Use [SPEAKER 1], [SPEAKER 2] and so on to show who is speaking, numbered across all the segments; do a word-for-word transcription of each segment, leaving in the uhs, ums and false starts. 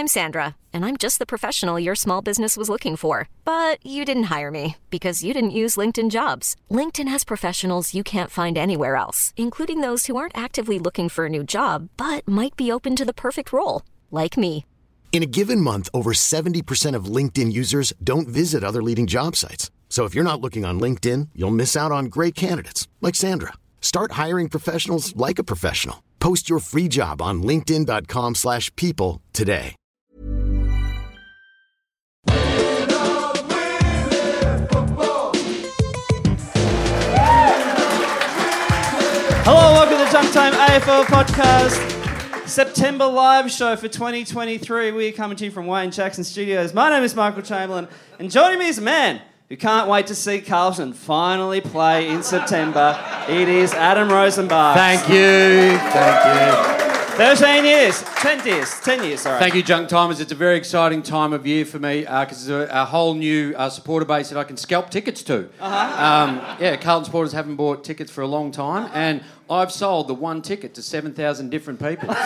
[SPEAKER 1] I'm Sandra, and I'm just the professional your small business was looking for. But you didn't hire me because you didn't use LinkedIn Jobs. LinkedIn has professionals you can't find anywhere else, including those who aren't actively looking for a new job, but might be open to the perfect role, like me.
[SPEAKER 2] In a given month, over seventy percent of LinkedIn users don't visit other leading job sites. So if you're not looking on LinkedIn, you'll miss out on great candidates like Sandra. Start hiring professionals like a professional. Post your free job on linkedin dot com slash people today.
[SPEAKER 3] Hello, welcome to the Junk Time A F L podcast. September live show for twenty twenty-three. We're coming to you from Wayne Jackson Studios. My name is Michael Chamberlain, and joining me is a man who can't wait to see Carlton finally play in September. It is Adam Rosenbach.
[SPEAKER 4] Thank you. Thank you.
[SPEAKER 3] thirteen years. ten years. ten years, sorry.
[SPEAKER 4] Thank you, Junk Timers. It's a very exciting time of year for me because uh, there's a, a whole new uh, supporter base that I can scalp tickets to.
[SPEAKER 3] Uh-huh.
[SPEAKER 4] Um, yeah, Carlton supporters haven't bought tickets for a long time, and I've sold the one ticket to seven thousand different people. So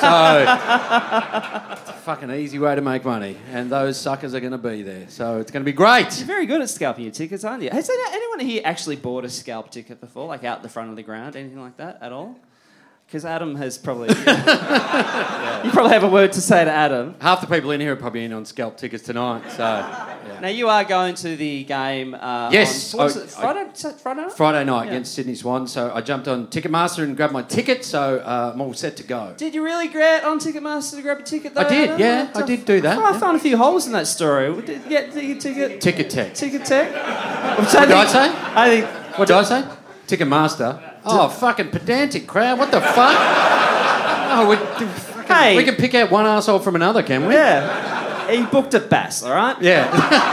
[SPEAKER 4] it's a fucking easy way to make money, and those suckers are going to be there. So it's going to be great.
[SPEAKER 3] You're very good at scalping your tickets, aren't you? Has anyone here actually bought a scalp ticket before, like out the front of the ground, anything like that at all? Because Adam has probably... yeah. You probably have a word to say to Adam.
[SPEAKER 4] Half the people in here are probably in on scalp tickets tonight, so... Yeah.
[SPEAKER 3] Now, you are going to the game uh,
[SPEAKER 4] yes,
[SPEAKER 3] on... What's
[SPEAKER 4] I,
[SPEAKER 3] it, Friday, I, Friday night?
[SPEAKER 4] Friday night
[SPEAKER 3] yeah.
[SPEAKER 4] against Sydney Swans, so I jumped on Ticketmaster and grabbed my ticket, so uh, I'm all set to go.
[SPEAKER 3] Did you really get on Ticketmaster to grab a ticket, though?
[SPEAKER 4] I did,
[SPEAKER 3] Adam?
[SPEAKER 4] yeah, I did do that.
[SPEAKER 3] Oh, I
[SPEAKER 4] yeah.
[SPEAKER 3] found a few holes in that story. Did you get the ticket?
[SPEAKER 4] Ticket Tech.
[SPEAKER 3] Ticket Tech?
[SPEAKER 4] What did I say?
[SPEAKER 3] I think...
[SPEAKER 4] What did I say? Ticketmaster. Oh, fucking pedantic crowd. What the fuck? Oh, we, fucking,
[SPEAKER 3] hey.
[SPEAKER 4] we can pick out one arsehole from another, can we?
[SPEAKER 3] Yeah. He booked at Bass, all right?
[SPEAKER 4] Yeah.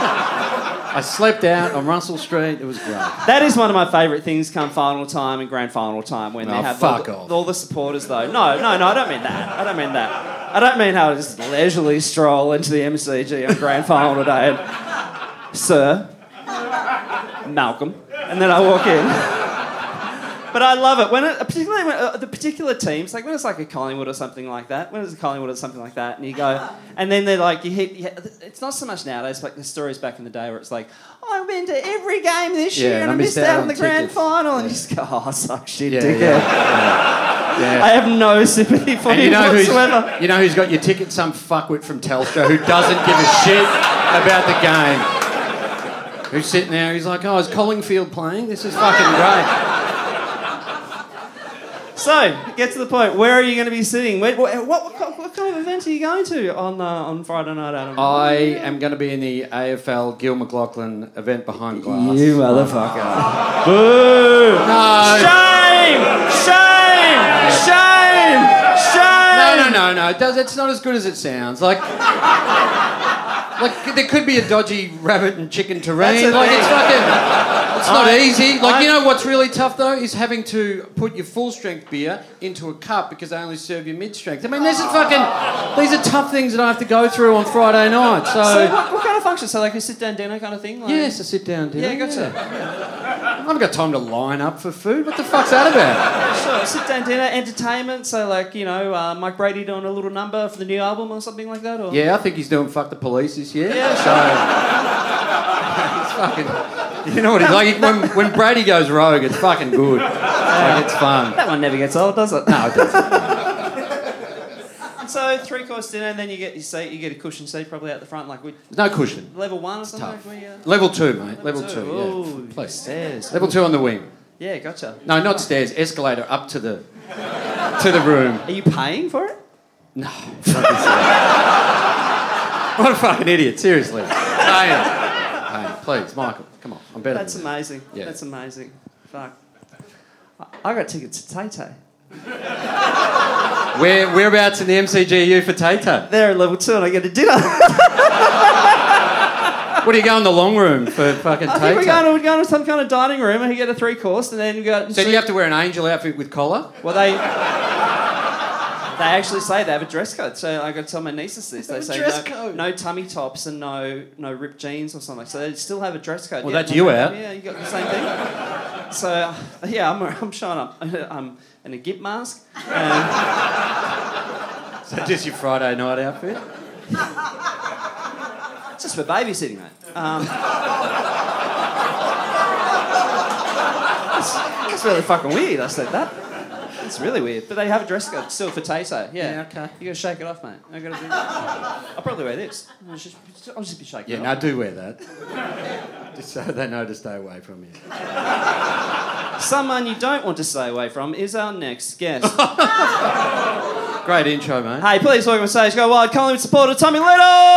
[SPEAKER 4] I slept out on Russell Street. It was great.
[SPEAKER 3] That is one of my favourite things come final time and grand final time when
[SPEAKER 4] Oh,
[SPEAKER 3] they have
[SPEAKER 4] fuck
[SPEAKER 3] all,
[SPEAKER 4] off.
[SPEAKER 3] the, all the supporters, though. No, no, no, I don't mean that. I don't mean that. I don't mean how I just leisurely stroll into the M C G on grand final day and, Sir, Malcolm, and then I walk in. But I love it when, it, particularly when uh, the particular teams, like when it's like a Collingwood or something like that. When it's a Collingwood or something like that, and you go, and then they're like, you hit. You hit it's not so much nowadays, like the stories back in the day where it's like, oh, I've been to every game this
[SPEAKER 4] Yeah,
[SPEAKER 3] year and,
[SPEAKER 4] and
[SPEAKER 3] I missed out, on the
[SPEAKER 4] tickets.
[SPEAKER 3] grand final, and
[SPEAKER 4] Yeah.
[SPEAKER 3] you just go, oh, suck shit,
[SPEAKER 4] Yeah,
[SPEAKER 3] dickhead.
[SPEAKER 4] yeah, yeah.
[SPEAKER 3] I have no sympathy for
[SPEAKER 4] And
[SPEAKER 3] you,
[SPEAKER 4] you know
[SPEAKER 3] whatsoever.
[SPEAKER 4] who's, you know who's got your ticket? Some fuckwit from Telstra who doesn't give a shit about the game. Who's sitting there, he's like, oh, is Collingfield playing? This is fucking great.
[SPEAKER 3] So, get to the point. Where are you going to be sitting? Where, what, what, what, what kind of event are you going to on uh, on Friday night, Adam?
[SPEAKER 4] I am going to be in the A F L Gil McLaughlin event behind glass.
[SPEAKER 3] You motherfucker. Boo!
[SPEAKER 4] No.
[SPEAKER 3] Shame! Shame! Shame! Shame!
[SPEAKER 4] No, no, no, no. It does, it's not as good as it sounds. Like, like there could be a dodgy rabbit and chicken terrine. Like, it's fucking... It's not I, easy. Like, I, you know what's really tough, though, is having to put your full-strength beer into a cup because they only serve you mid-strength. I mean, this is fucking... These are tough things that I have to go through on Friday night, so...
[SPEAKER 3] So what, what kind of function? So, like a sit-down dinner kind of thing? Like...
[SPEAKER 4] Yes, a sit-down dinner.
[SPEAKER 3] Yeah, gotcha.
[SPEAKER 4] Yeah. I haven't got time to line up for food. What the fuck's that about?
[SPEAKER 3] Sure, sit-down dinner, entertainment, so, like, you know, uh, Mike Brady doing a little number for the new album or something like that? Or...
[SPEAKER 4] Yeah, I think he's doing Fuck the Police this year.
[SPEAKER 3] Yeah,
[SPEAKER 4] so... It's fucking... You know what he's like? When, when Brady goes rogue, it's fucking good. Like, it's fun.
[SPEAKER 3] That one never gets old, does it?
[SPEAKER 4] No, it doesn't.
[SPEAKER 3] So, three-course dinner, and then you get your seat, you get a cushion seat probably out the front, like with...
[SPEAKER 4] No cushion.
[SPEAKER 3] Level one or something?
[SPEAKER 4] Tough.
[SPEAKER 3] Like where you...
[SPEAKER 4] Level two, mate. Level,
[SPEAKER 3] Level
[SPEAKER 4] two,
[SPEAKER 3] two.
[SPEAKER 4] yeah.
[SPEAKER 3] Ooh,
[SPEAKER 4] Please.
[SPEAKER 3] Stairs.
[SPEAKER 4] Level two on the wing.
[SPEAKER 3] Yeah, gotcha.
[SPEAKER 4] No, not stairs. Escalator up to the to the room.
[SPEAKER 3] Are you paying for it?
[SPEAKER 4] No. What a fucking idiot, seriously. Paying. Paying. Please, Michael, come on. I'm better
[SPEAKER 3] That's
[SPEAKER 4] than that.
[SPEAKER 3] amazing.
[SPEAKER 4] Yeah.
[SPEAKER 3] That's amazing. Fuck. I, I got tickets to Tay Tay.
[SPEAKER 4] Where, whereabouts in the M C G are you for Tay-Tay?
[SPEAKER 3] They're at level two and I get a dinner.
[SPEAKER 4] What, do you go in the long room for fucking
[SPEAKER 3] I
[SPEAKER 4] Tay-Tay?
[SPEAKER 3] think we're going, to, we're going to some kind of dining room and you get a three-course and then we go...
[SPEAKER 4] So do you have to wear an angel outfit with collar?
[SPEAKER 3] Well, they... They actually say they have a dress code, so I got to tell my nieces this. They say
[SPEAKER 4] dress
[SPEAKER 3] no,
[SPEAKER 4] code.
[SPEAKER 3] no tummy tops and no no ripped jeans or something. So they still have a dress code.
[SPEAKER 4] Well,
[SPEAKER 3] yeah,
[SPEAKER 4] that's you out.
[SPEAKER 3] Yeah, you got the same thing. So uh, yeah, I'm I'm showing up. I'm in a gimp mask. And
[SPEAKER 4] So just your Friday night outfit?
[SPEAKER 3] just for babysitting, mate. Um, that's, that's really fucking weird. I said that. It's really weird. But they have a dress code still for Tay-Tay. Yeah.
[SPEAKER 4] Yeah, okay.
[SPEAKER 3] You got to shake it off, mate. I got to do. I'll probably wear this. I'll just, I'll just be shaking
[SPEAKER 4] Yeah,
[SPEAKER 3] it
[SPEAKER 4] no,
[SPEAKER 3] off.
[SPEAKER 4] do wear that. Just so they know to stay away from you.
[SPEAKER 3] Someone you don't want to stay away from is our next guest.
[SPEAKER 4] Great intro, mate.
[SPEAKER 3] Hey, please welcome on stage, go wild Collingwood supporter Tommy Little!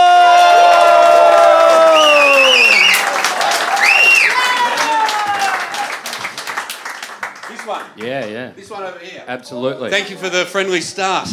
[SPEAKER 5] This one.
[SPEAKER 4] Yeah, yeah.
[SPEAKER 5] This one over here.
[SPEAKER 4] Absolutely.
[SPEAKER 5] Thank you for the friendly start.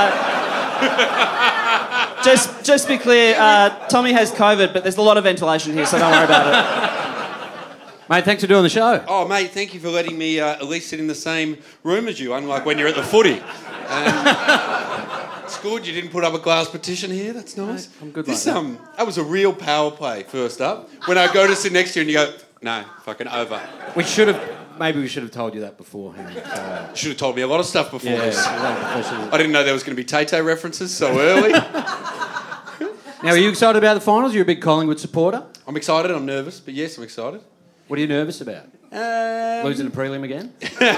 [SPEAKER 3] Just, just to be clear, uh, Tommy has COVID, but there's a lot of ventilation here, so don't worry about it.
[SPEAKER 4] Mate, thanks for doing the show.
[SPEAKER 5] Oh, mate, thank you for letting me uh, at least sit in the same room as you, unlike when you're at the footy. Um, it's good you didn't put up a glass partition here. That's nice.
[SPEAKER 4] I'm good
[SPEAKER 5] This,
[SPEAKER 4] like that.
[SPEAKER 5] um, that was a real power play, first up. When I go to sit next to you and you go, no, fucking over.
[SPEAKER 4] We should have, maybe we should have told you that beforehand. Uh,
[SPEAKER 5] You should have told me a lot of stuff before
[SPEAKER 4] yeah,
[SPEAKER 5] this.
[SPEAKER 4] yeah.
[SPEAKER 5] I didn't know there was going to be Tay-Tay references so early.
[SPEAKER 4] Now, are you excited about the finals? You're a big Collingwood supporter.
[SPEAKER 5] I'm excited, I'm nervous, but yes, I'm excited.
[SPEAKER 4] What are you nervous about?
[SPEAKER 5] Um,
[SPEAKER 4] Losing the prelim again?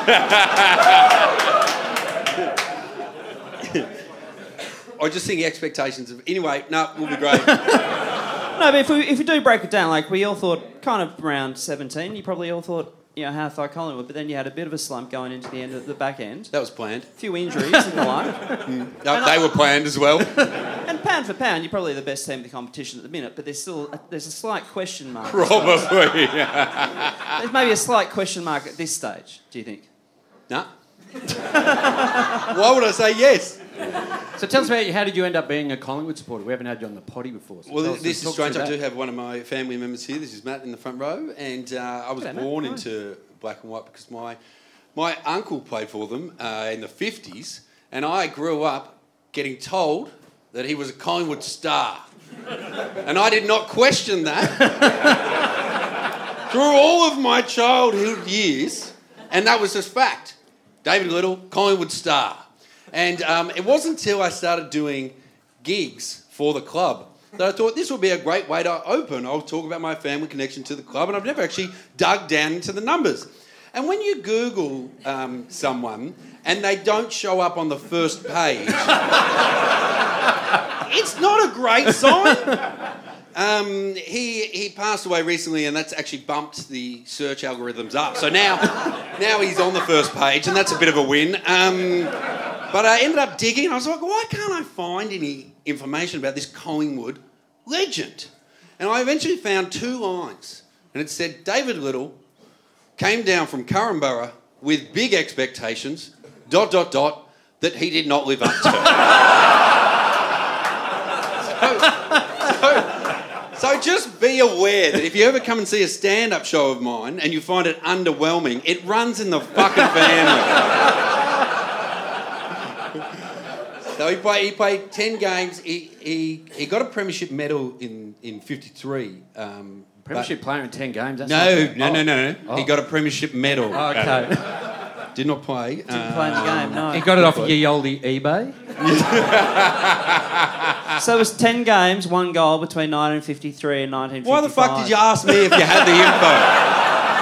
[SPEAKER 5] I just think expectations of... Anyway, no, we'll be great.
[SPEAKER 3] No, but if we, if we do break it down, like we all thought kind of around seventeen, you probably all thought, you know, how far Collingwood, but then you had a bit of a slump going into the end of the back end.
[SPEAKER 5] That was planned.
[SPEAKER 3] A few injuries and the like.
[SPEAKER 5] No, they were planned as well.
[SPEAKER 3] And pound for pound, you're probably the best team in the competition at the minute, but there's still a, there's a slight question mark.
[SPEAKER 5] Probably.
[SPEAKER 3] There's maybe a slight question mark at this stage, do you think?
[SPEAKER 5] No. Why would I say yes?
[SPEAKER 4] So tell us about you. How did you end up being a Collingwood supporter? We haven't had you on the potty before. So
[SPEAKER 5] Well,
[SPEAKER 4] tell us-
[SPEAKER 5] this
[SPEAKER 4] talk
[SPEAKER 5] is strange.
[SPEAKER 4] through
[SPEAKER 5] I do
[SPEAKER 4] that.
[SPEAKER 5] have one of my family members here. This is Matt in the front row, and uh, I was
[SPEAKER 3] G'day, Matt.
[SPEAKER 5] born
[SPEAKER 3] Hi.
[SPEAKER 5] into black and white because my my uncle played for them uh, in the fifties, and I grew up getting told that he was a Collingwood star, and I did not question that through all of my childhood years, and that was just fact. David Little, Collingwood star. And um, it wasn't until I started doing gigs for the club that I thought this would be a great way to open. I'll talk about my family connection to the club, and I've never actually dug down into the numbers. And when you Google um, someone and they don't show up on the first page, it's not a great sign. Um, he he passed away recently, and that's actually bumped the search algorithms up. So now, now he's on the first page, and that's a bit of a win. Um, but I ended up digging, and I was like, why can't I find any information about this Collingwood legend? And I eventually found two lines, and it said, David Little came down from Currumborough with big expectations, dot, dot, dot, that he did not live up to. So just be aware that if you ever come and see a stand-up show of mine and you find it underwhelming, it runs in the fucking family. So he played, he played ten games. He, he he got a premiership medal in, in fifty-three. Um,
[SPEAKER 4] Premiership player in ten games? That's
[SPEAKER 5] no,
[SPEAKER 4] not
[SPEAKER 5] no,
[SPEAKER 4] bad.
[SPEAKER 5] no, no, no.
[SPEAKER 4] Oh.
[SPEAKER 5] He got a premiership medal.
[SPEAKER 4] Oh, okay.
[SPEAKER 5] Did not play.
[SPEAKER 3] Didn't play in the game, no.
[SPEAKER 4] He got it off ye olde eBay?
[SPEAKER 3] So it was ten games, one goal between nineteen fifty-three and nineteen fifty-five.
[SPEAKER 5] Why the fuck did you ask me if you had the info?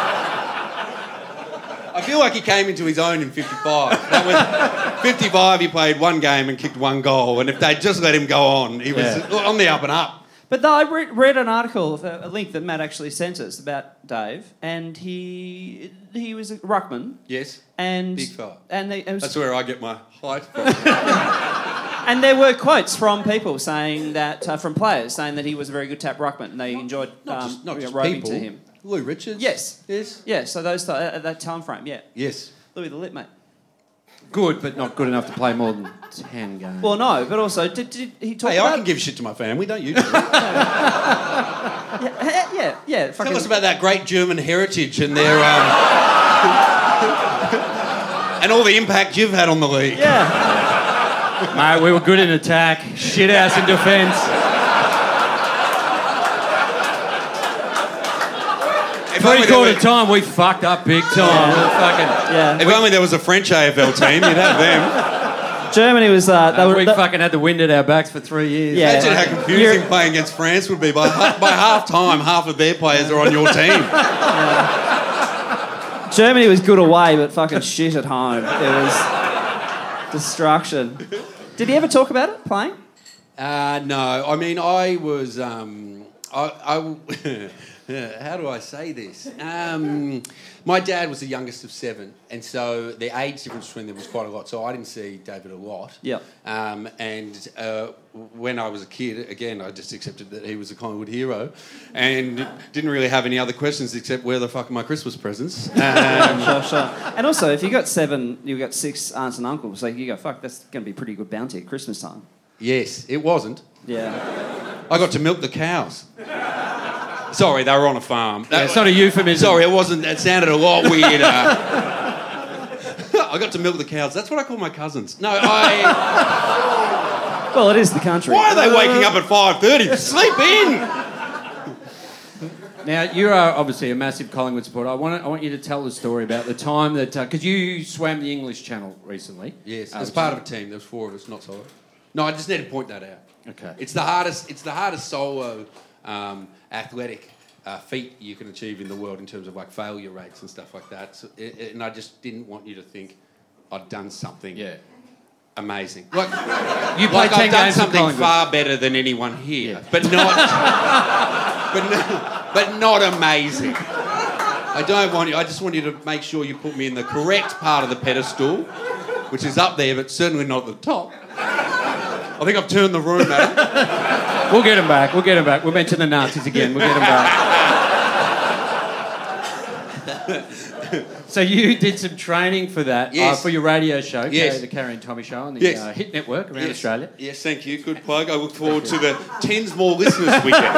[SPEAKER 5] I feel like he came into his own in fifty-five. That was fifty-five, he played one game and kicked one goal, and if they'd just let him go on, he was
[SPEAKER 4] Yeah.
[SPEAKER 5] on the up and up.
[SPEAKER 3] But though I re- read an article, a link that Matt actually sent us about Dave, and he he was a ruckman.
[SPEAKER 5] Yes.
[SPEAKER 3] And
[SPEAKER 5] Big fella.
[SPEAKER 3] And they, it was,
[SPEAKER 5] That's where I get my height from.
[SPEAKER 3] and there were quotes from people saying that uh, from players saying that he was a very good tap ruckman, and they enjoyed
[SPEAKER 5] Not
[SPEAKER 3] um,
[SPEAKER 5] just, not
[SPEAKER 3] you know,
[SPEAKER 5] just
[SPEAKER 3] roving
[SPEAKER 5] people.
[SPEAKER 3] to him.
[SPEAKER 5] Lou Richards.
[SPEAKER 3] Yes.
[SPEAKER 5] Yes.
[SPEAKER 3] Yeah, so those th- at that time frame, yeah.
[SPEAKER 5] Yes.
[SPEAKER 3] Louis the Lip, mate.
[SPEAKER 4] Good, but not good enough to play more than ten games.
[SPEAKER 3] Well, no, but also did, did he talk
[SPEAKER 5] Hey,
[SPEAKER 3] about?
[SPEAKER 5] I can give shit to my family, don't you? Tell
[SPEAKER 3] yeah, yeah, yeah. Fucking,
[SPEAKER 5] us about that great German heritage and their um, and all the impact you've had on the league.
[SPEAKER 3] Yeah.
[SPEAKER 4] Mate, we were good in attack, shit house in defence.
[SPEAKER 5] If only
[SPEAKER 4] Three
[SPEAKER 5] there
[SPEAKER 4] quarter
[SPEAKER 5] were-
[SPEAKER 4] time, we fucked up big time. We were fucking...
[SPEAKER 3] Yeah.
[SPEAKER 5] If only there was a French A F L team, you'd have them.
[SPEAKER 3] Germany was. Uh, they
[SPEAKER 4] Uh,
[SPEAKER 3] were,
[SPEAKER 4] we
[SPEAKER 3] they-
[SPEAKER 4] fucking had the wind at our backs for three years.
[SPEAKER 3] Yeah.
[SPEAKER 5] Imagine how confusing
[SPEAKER 3] You're-
[SPEAKER 5] playing against France would be. By ha- by half time, half of their players are on your team.
[SPEAKER 3] Germany was good away, but fucking shit at home. It was destruction. Did he ever talk about it playing?
[SPEAKER 5] Uh, no, I mean, I was. Um, I, I how do I say this? Um, my dad was the youngest of seven, and so the age difference between them was quite a lot. So I didn't see David a lot.
[SPEAKER 3] Yeah.
[SPEAKER 5] Um, and uh, when I was a kid, again, I just accepted that he was a Collingwood hero, and didn't really have any other questions except where the fuck are my Christmas presents? Um,
[SPEAKER 3] Sure, sure. And also, if you got seven, you got six aunts and uncles. So you go, fuck, that's going to be a pretty good bounty at Christmas time.
[SPEAKER 5] yes, it wasn't.
[SPEAKER 3] Yeah.
[SPEAKER 5] I got to milk the cows. Sorry, they were on a farm.
[SPEAKER 4] Yeah, it's not a euphemism.
[SPEAKER 5] Sorry, it wasn't. It sounded a lot weirder. I got to milk the cows. That's what I call my cousins. No, I.
[SPEAKER 3] Well, it is the country.
[SPEAKER 5] Why are they waking up at five thirty? Sleep in.
[SPEAKER 4] Now, you are obviously a massive Collingwood supporter. I want, to, I want you to tell the story about the time that... Because uh, you swam the English Channel recently.
[SPEAKER 5] Yes,
[SPEAKER 4] Uh,
[SPEAKER 5] as part of a team. There was four of us, not solo. No, I just need to point that out.
[SPEAKER 4] Okay.
[SPEAKER 5] It's the hardest. It's the hardest solo um, athletic uh, feat you can achieve in the world in terms of like failure rates and stuff like that. So, it, it- and I just didn't want you to think I'd done something
[SPEAKER 4] Yeah.
[SPEAKER 5] amazing. Like,
[SPEAKER 4] You played
[SPEAKER 5] like
[SPEAKER 4] ten
[SPEAKER 5] I've done
[SPEAKER 4] games for
[SPEAKER 5] something
[SPEAKER 4] Collingwood.
[SPEAKER 5] far better than anyone here,
[SPEAKER 4] Yeah.
[SPEAKER 5] but not, but no, but not amazing. I don't want you. I just want you to make sure you put me in the correct part of the pedestal, which is up there, but certainly not at the top. I think I've turned the room, Adam.
[SPEAKER 4] We'll get him back. We'll get him back. We'll mention the Nazis again. We'll get him back. So you did some training for that,
[SPEAKER 5] Yes.
[SPEAKER 4] uh, for your radio show,
[SPEAKER 5] Yes.
[SPEAKER 4] the Carrie and Tommy Show on the
[SPEAKER 5] Yes.
[SPEAKER 4] uh, Hit Network around
[SPEAKER 5] Yes.
[SPEAKER 4] Australia.
[SPEAKER 5] Yes, thank you. Good plug. I look forward to the tens more listeners we get.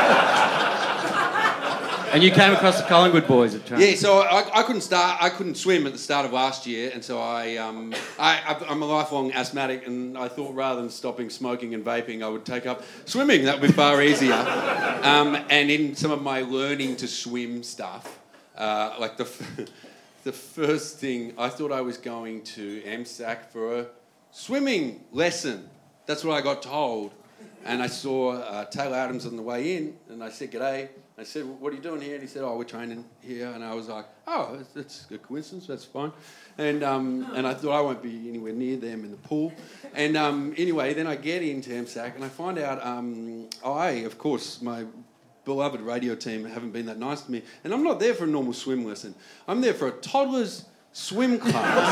[SPEAKER 4] And you came across the Collingwood boys at training.
[SPEAKER 5] Yeah, so I, I couldn't start. I couldn't swim at the start of last year, and so I, um, I, I'm a lifelong asthmatic, and I thought rather than stopping smoking and vaping, I would take up swimming. That would be far easier. Um, and in some of my learning to swim stuff, uh, like the f- the first thing, I thought I was going to M S A C for a swimming lesson. That's what I got told. And I saw uh, Taylor Adams on the way in, and I said, "G'day." I said, "What are you doing here?" And he said, "Oh, we're training here." And I was like, "Oh, that's a coincidence. That's fine." And um, and I thought I won't be anywhere near them in the pool. And um, anyway, then I get into M S A C and I find out um, I, of course, my beloved radio team haven't been that nice to me, and I'm not there for a normal swim lesson. I'm there for a toddler's swim class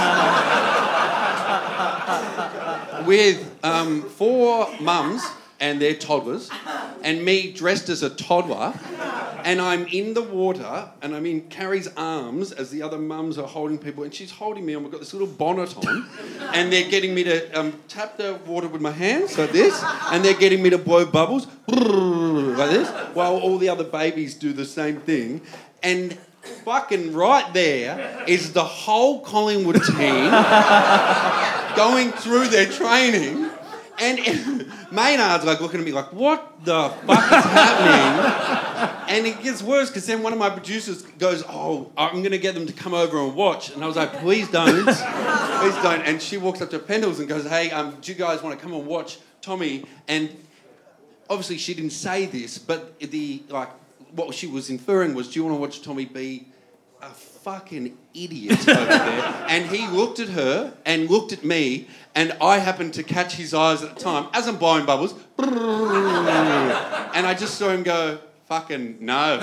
[SPEAKER 5] with um, four mums and their toddlers, and me dressed as a toddler, and I'm in the water, and I'm in Carrie's arms as the other mums are holding people, and she's holding me, and we've got this little bonnet on, and they're getting me to um, tap the water with my hands like this, and they're getting me to blow bubbles like this, while all the other babies do the same thing, and fucking right there is the whole Collingwood team going through their training. And Maynard's like looking at me like, what the fuck is happening? And it gets worse because then one of my producers goes, oh, I'm going to get them to come over and watch. And I was like, please don't. Please don't. And she walks up to Pendles and goes, hey, um, do you guys want to come and watch Tommy? And obviously she didn't say this, but the like what she was inferring was, do you want to watch Tommy be a fucking idiot over there? And he looked at her and looked at me, and I happened to catch his eyes at the time as I'm blowing bubbles, and I just saw him go, fucking no.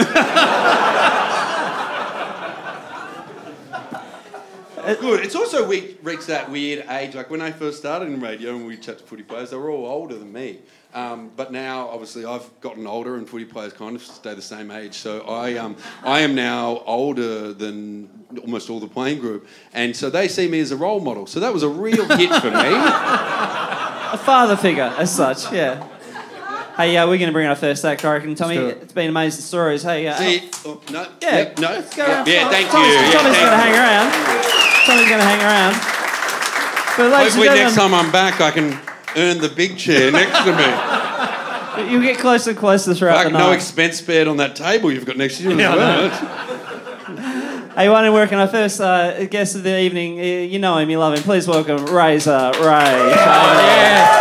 [SPEAKER 5] Good. It's also we reached that weird age. Like when I first started in radio and we chat to footy players, they were all older than me. Um, but now, obviously, I've gotten older, and footy players kind of stay the same age. So I, um, I am now older than almost all the playing group, and so they see me as a role model. So that was a real hit for me.
[SPEAKER 3] A father figure, as such, yeah. Hey, uh, we're going to bring in our first act, I reckon. Tommy,
[SPEAKER 4] do it.
[SPEAKER 3] it's been amazing stories. Hey, uh,
[SPEAKER 5] See, oh, no,
[SPEAKER 3] yeah,
[SPEAKER 5] yep, no,
[SPEAKER 3] let's go
[SPEAKER 5] yeah,
[SPEAKER 3] around.
[SPEAKER 5] yeah, thank
[SPEAKER 3] Tommy's,
[SPEAKER 5] you. Yeah,
[SPEAKER 3] Tommy's
[SPEAKER 5] thank
[SPEAKER 3] going to
[SPEAKER 5] you.
[SPEAKER 3] hang around. Tommy's going to hang around. But ladies
[SPEAKER 5] Hopefully,
[SPEAKER 3] and
[SPEAKER 5] next
[SPEAKER 3] gentlemen,
[SPEAKER 5] time I'm back, I can earn the big chair next to me.
[SPEAKER 3] you'll get closer and closer throughout
[SPEAKER 5] Like
[SPEAKER 3] the
[SPEAKER 5] no
[SPEAKER 3] night.
[SPEAKER 5] expense spared on that table you've got next to you as
[SPEAKER 4] Yeah, I
[SPEAKER 5] well.
[SPEAKER 3] Hey, one and working our first uh, guest of the evening. You know him, you love him. Please welcome Razor Ray.
[SPEAKER 4] Oh, yeah.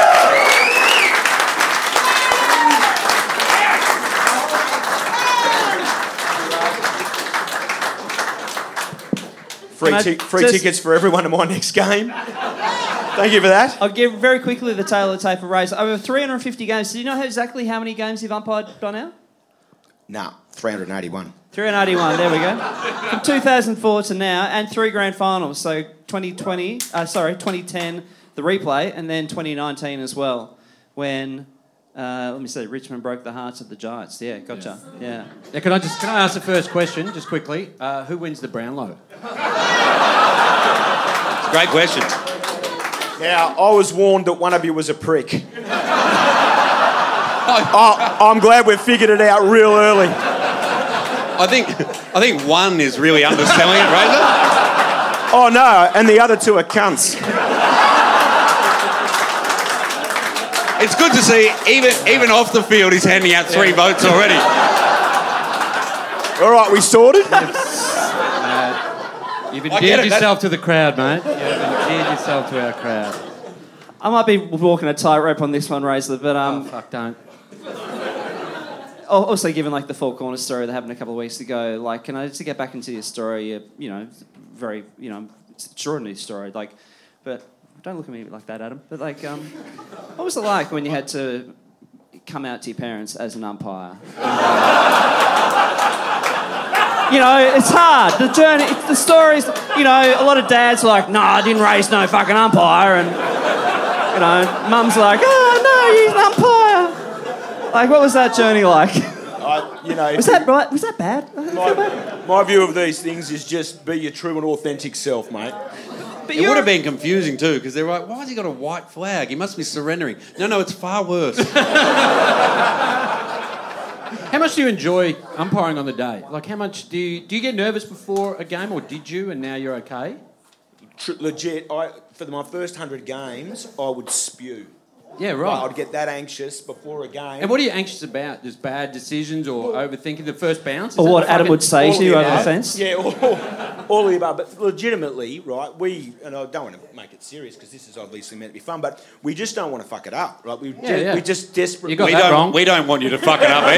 [SPEAKER 6] Free, t- free
[SPEAKER 3] just,
[SPEAKER 6] tickets for everyone to my next game. Thank you for that.
[SPEAKER 3] I'll give very quickly the tail of the tape of Razor. Over three hundred fifty games. Do you know exactly how many games you've umpired by now?
[SPEAKER 6] No, three hundred eighty-one.
[SPEAKER 3] three hundred eighty-one, there we go. From two thousand four to now, and three grand finals. So twenty twenty, uh, sorry, twenty ten, the replay, and then twenty nineteen as well, when, uh, let me see, Richmond broke the hearts of the Giants. Yeah, gotcha. Yeah.
[SPEAKER 4] Now, can I just can I ask the first question just quickly? Uh, who wins the Brownlow?
[SPEAKER 5] It's a great question.
[SPEAKER 6] Now, I was warned that one of you was a prick. oh, I'm glad we've figured it out real early.
[SPEAKER 5] I think I think one is really underselling it, Razor.
[SPEAKER 6] Oh, no, and the other two are cunts.
[SPEAKER 5] It's good to see, even even off the field, he's handing out three yeah. votes already.
[SPEAKER 6] All right, we sorted?
[SPEAKER 4] Uh, you've endeared yourself to the crowd, mate. You've endeared yourself to our crowd.
[SPEAKER 3] I might be walking a tightrope on this one, Razor, but... Um,
[SPEAKER 4] oh, fuck, don't.
[SPEAKER 3] Also, given like the Four Corners story that happened a couple of weeks ago, like, can I just get back into your story? You, you know, very, you know, extraordinary story. Like, but don't look at me like that, Adam. But like, um, what was it like when you had to come out to your parents as an umpire? You know, it's hard. The journey, the stories. You know, a lot of dads are like, "No, I didn't raise no fucking umpire," and you know, mum's like, "Oh no, he's an umpire." Like, what was that journey like?
[SPEAKER 6] I, you know,
[SPEAKER 3] was that right? Was that bad?
[SPEAKER 6] My, my view of these things is just be your true and authentic self, mate.
[SPEAKER 5] But it would have been confusing too, because they're like, why has he got a white flag? He must be surrendering. No, no, it's far worse.
[SPEAKER 4] How much do you enjoy umpiring on the day? Like, how much do you do you get nervous before a game, or did you, and now you're okay?
[SPEAKER 6] Legit, I for my first hundred games, I would spew.
[SPEAKER 4] Yeah, right.
[SPEAKER 6] I'd get that anxious before a game.
[SPEAKER 4] And what are you anxious about? Just bad decisions or well, overthinking the first bounce? Is
[SPEAKER 3] or what Adam would say to you over the fence?
[SPEAKER 6] Yeah, all, all, all of the above. But legitimately, right, we, and I don't want to make it serious because this is obviously meant to be fun, but we just don't want to fuck it up, right? We,
[SPEAKER 4] yeah,
[SPEAKER 6] just,
[SPEAKER 4] yeah.
[SPEAKER 6] we just desperately...
[SPEAKER 4] You got
[SPEAKER 5] we
[SPEAKER 4] that
[SPEAKER 5] don't,
[SPEAKER 4] wrong.
[SPEAKER 5] We don't want you to fuck it up